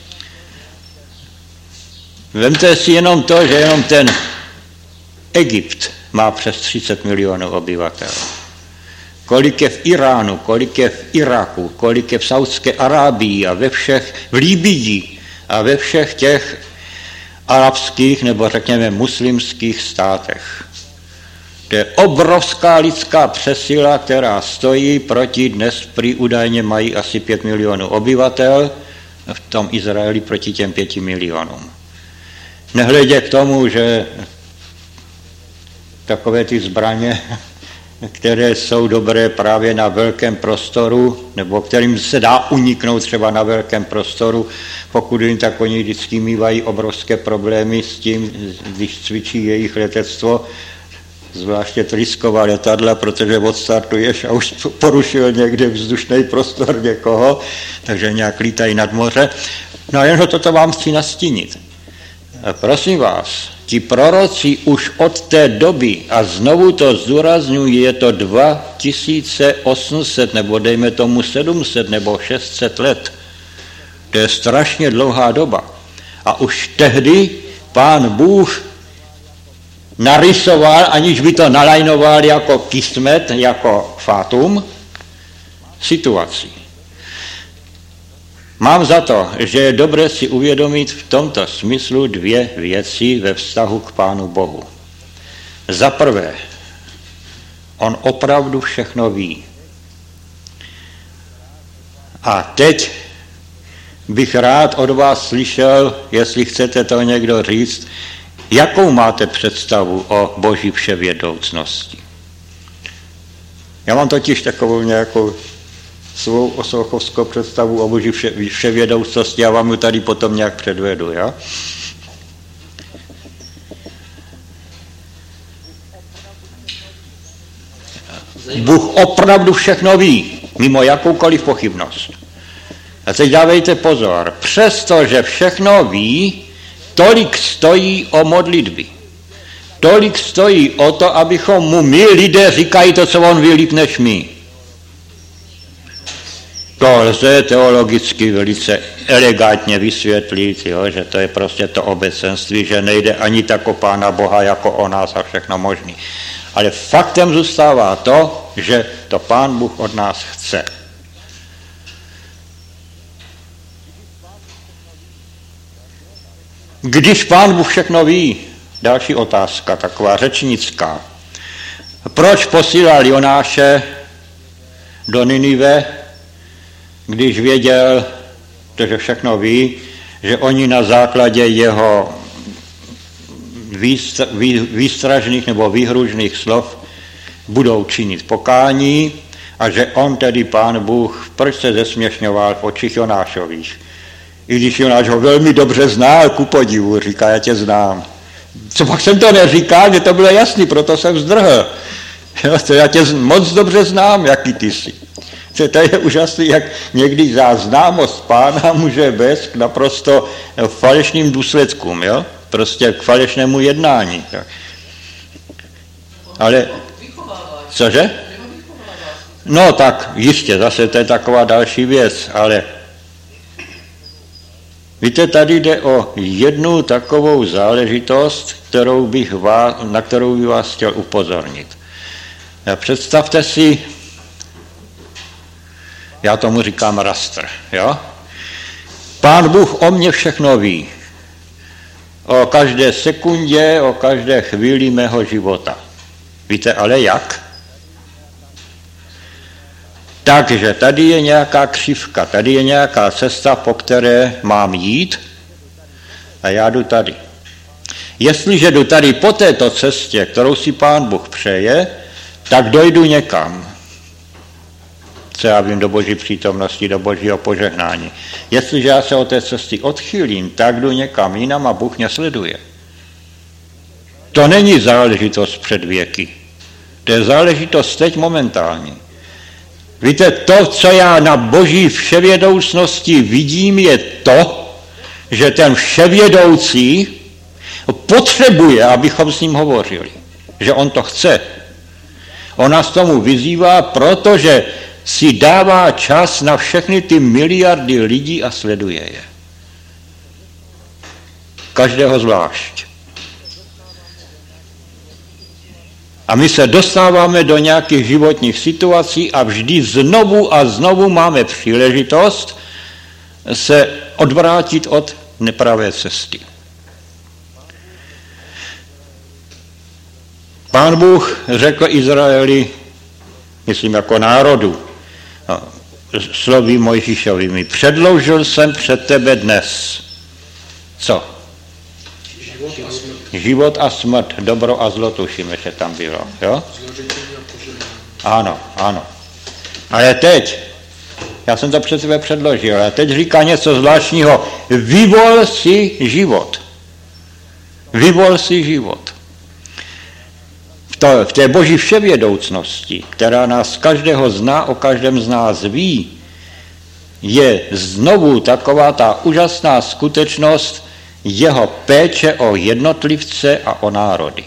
Vemte si jenom to, že jenom ten Egypt má přes 30 milionů obyvatel. Kolik je v Iránu, kolik je v Iraku, kolik je v Saudské Arábii a v Libyi a ve všech těch arabských nebo řekněme muslimských státech. To je obrovská lidská přesila, která stojí proti, dnes prý údajně mají asi 5 milionů obyvatel, v tom Izraeli proti těm 5 milionům. Nehledě k tomu, že takové ty zbraně, které jsou dobré právě na velkém prostoru, nebo kterým se dá uniknout třeba na velkém prostoru, pokud jim tak oni vždycky mývají obrovské problémy s tím, když cvičí jejich letectvo, zvláště trysková letadla, protože odstartuješ a už porušil někde vzdušný prostor někoho, takže nějak lítají nad moře. No a jen toto vám chci nastínit. Prosím vás, ti proroci už od té doby, a znovu to zdůrazňuji, je to 2800 nebo dejme tomu 700 nebo 600 let. To je strašně dlouhá doba. A už tehdy Pán Bůh narysoval, aniž by to nalajnoval jako kismet, jako fatum, situaci. Mám za to, že je dobré si uvědomit v tomto smyslu 2 věci ve vztahu k Pánu Bohu. Za prvé, on opravdu všechno ví. A teď bych rád od vás slyšel, jestli chcete to někdo říct, jakou máte představu o Boží vševědoucnosti. Já mám totiž takovou nějakou svou osochovskou představu o boží vševědoucnosti, já vám ji tady potom nějak předvedu. Ja? Bůh opravdu všechno ví, mimo jakoukoliv pochybnost. A teď dávejte pozor, přestože všechno ví, tolik stojí o modlitby. Tolik stojí o to, abychom mu my lidé říkají to, co on ví líp než my. To lze teologicky velice elegantně vysvětlit, jo, že to je prostě to obecenství, že nejde ani tak o Pána Boha, jako o nás a všechno možný. Ale faktem zůstává to, že to Pán Bůh od nás chce. Když Pán Bůh všechno ví, další otázka, taková řečnická. Proč posílal Jonáše do Ninive, když věděl, že všechno ví, že oni na základě jeho výstražných nebo výhružných slov budou činit pokání a že on tedy Pán Bůh, proč se zesměšňoval v očích Jonášových? I když Jonáš ho velmi dobře zná, ku podivu, říká, já tě znám. Co pak jsem to neříkal, že to bylo jasný, proto jsem zdrhl. Já tě moc dobře znám, jaký ty jsi. To je úžasný, jak někdy známost Pána může vést k naprosto falešným důsledkům, jo? Prostě k falešnému jednání. Ale, cože? No tak, jistě, zase to je taková další věc, ale víte, tady jde o jednu takovou záležitost, na kterou bych vás chtěl upozornit. Představte si, já tomu říkám rastr, jo? Pán Bůh o mně všechno ví. O každé sekundě, o každé chvíli mého života. Víte ale jak? Takže tady je nějaká křivka, tady je nějaká cesta, po které mám jít a já jdu tady. Jestliže jdu tady po této cestě, kterou si Pán Bůh přeje, tak dojdu někam. Co já vím, do boží přítomnosti, do božího požehnání. Jestliže já se od té cesty odchýlím, tak jdu někam jinam a Bůh mě sleduje. To není záležitost před věky. To je záležitost teď momentální. Víte, to, co já na boží vševědoucnosti vidím, je to, že ten vševědoucí potřebuje, abychom s ním hovořili. Že on to chce. On nás tomu vyzývá, protože si dává čas na všechny ty miliardy lidí a sleduje je. Každého zvlášť. A my se dostáváme do nějakých životních situací a vždy znovu a znovu máme příležitost se odvrátit od nepravé cesty. Pán Bůh řekl Izraeli, myslím jako národu, slovy Mojžíšovými, předložil jsem před tebe dnes. Co? Život a smrt, dobro a zlo, tušíme, že tam bylo. Jo? Ano, ano. Ale teď, já jsem to před tebe předložil, ale teď říká něco zvláštního. Vyvol si život. Vyvol si život. V té boží vševědoucnosti, která nás každého zná, o každém z nás ví, je znovu taková ta úžasná skutečnost jeho péče o jednotlivce a o národy.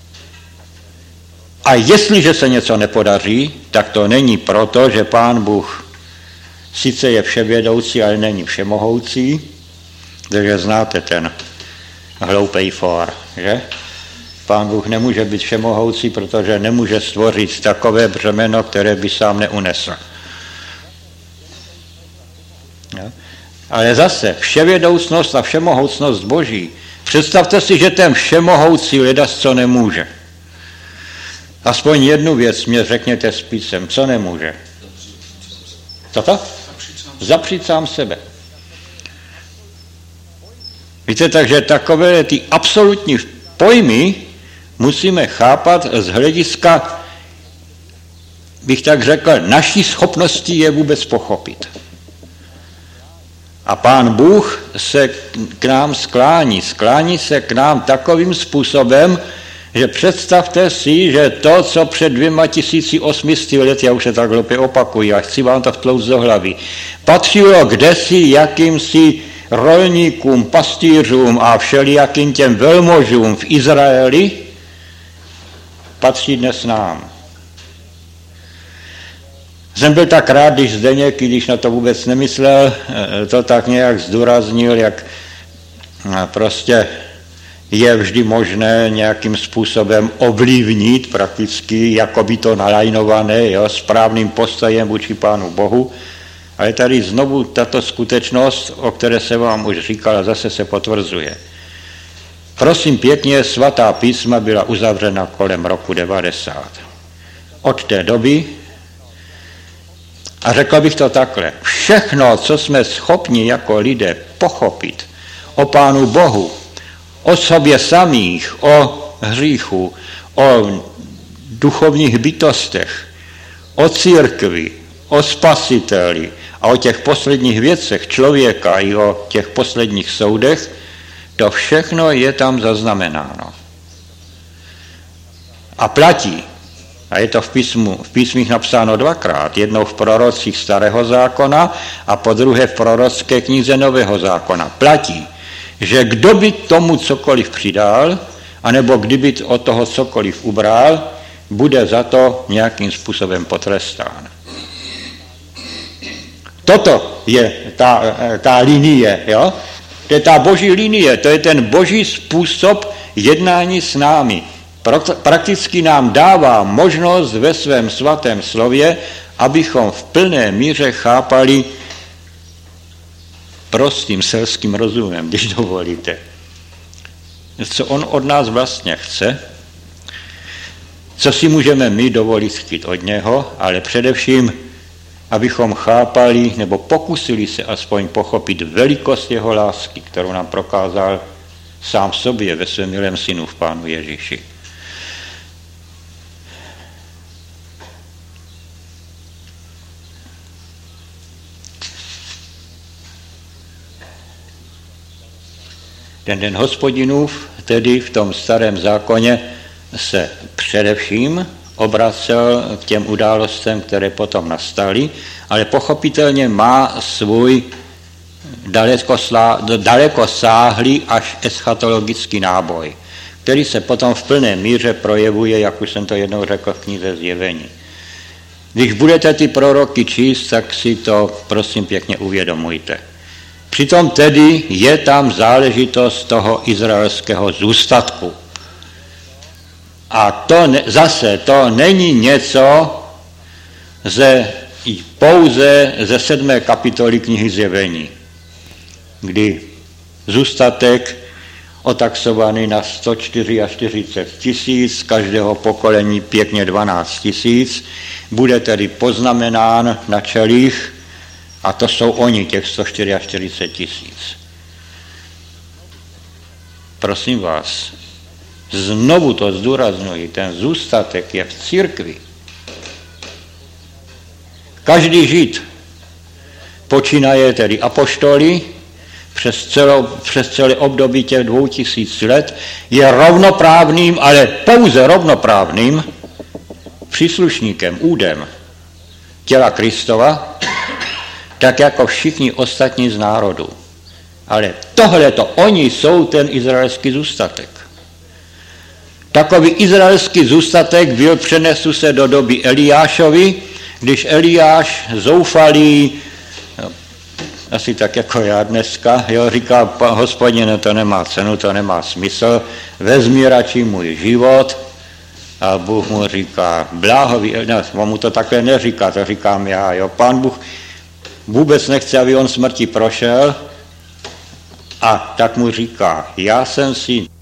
A jestliže se něco nepodaří, tak to není proto, že Pán Bůh sice je vševědoucí, ale není všemohoucí, takže znáte ten hloupej for, že? Pán Bůh nemůže být všemohoucí, protože nemůže stvořit takové břemeno, které by sám neunesl. Ja? Ale zase vševědoucnost a všemohoucnost Boží. Představte si, že ten všemohoucí ledas co nemůže. Aspoň jednu věc mě řekněte s písem, co nemůže. Co to? Zapřít sám sebe. Víte, takže takové ty absolutní pojmy musíme chápat z hlediska bych tak řekl, naší schopností je vůbec pochopit. A Pán Bůh se k nám sklání se k nám takovým způsobem, že představte si, že to, co před 2800 let, já už se tak hloupě opakuji, a chci vám to vtlouct do hlavy, patřilo kdesi jakýmsi rolníkům, pastýřům a všelijakým těm velmožům v Izraeli, patří dnes nám. Jsem byl tak rád, když Zdeněk, když na to vůbec nemyslel, to tak nějak zdůraznil, jak prostě je vždy možné nějakým způsobem ovlivnit prakticky, jako by to nalajnované, jo, správným postojem vůči Pánu Bohu. Ale tady znovu tato skutečnost, o které se vám už říkal, a zase se potvrzuje. Prosím pěkně, svatá písma byla uzavřena kolem roku 90. Od té doby, a řekl bych to takhle, všechno, co jsme schopni jako lidé pochopit o Pánu Bohu, o sobě samých, o hříchu, o duchovních bytostech, o církvi, o spasiteli a o těch posledních věcech člověka i o těch posledních soudech, to všechno je tam zaznamenáno. A platí. A je to v písmích napsáno dvakrát. Jednou v prorocích Starého zákona a po druhé v prorocké knize Nového zákona. Platí, že kdo by tomu cokoliv přidal, anebo kdyby od toho cokoliv ubral, bude za to nějakým způsobem potrestán. Toto je ta linie, jo? To je ta boží linie, to je ten boží způsob jednání s námi. Prakticky nám dává možnost ve svém svatém slově, abychom v plné míře chápali prostým selským rozumem, když dovolíte. Co on od nás vlastně chce, co si můžeme my dovolit chtít od něho, ale především, abychom chápali nebo pokusili se aspoň pochopit velikost jeho lásky, kterou nám prokázal sám sobě ve svém milém synu v Pánu Ježíši. Ten den Hospodinův, tedy v tom starém zákoně, se především obracel k těm událostem, které potom nastaly, ale pochopitelně má svůj dalekosáhlý až eschatologický náboj, který se potom v plné míře projevuje, jak už jsem to jednou řekl v knize Zjevení. Když budete ty proroky číst, tak si to prosím pěkně uvědomujte. Přitom tedy je tam záležitost toho izraelského zůstatku. A to není něco pouze ze 7. kapitoly knihy Zjevení, kdy zůstatek otaxovaný na 144 000, z každého pokolení pěkně 12 000, bude tedy poznamenán na čelích, a to jsou oni, těch 144 000. Prosím vás, znovu to zdůrazňuji, ten zůstatek je v církvi. Každý Žid, počínaje tedy apoštoly, přes celé období těch 2000 let, je rovnoprávným, ale pouze rovnoprávným příslušníkem, údem těla Kristova, tak jako všichni ostatní z národů. Ale tohleto, oni jsou ten izraelský zůstatek. Takový izraelský zůstatek byl přenesu se do doby Eliášovi, když Eliáš zoufalý, asi tak jako já dneska, jo, říká, Hospodine, to nemá cenu, to nemá smysl, vezmi radši můj život. A Bůh mu říká, bláhový, ne, on mu to takhle neříká, to říkám já, jo, Pán Bůh vůbec nechce, aby on smrti prošel, a tak mu říká, já jsem si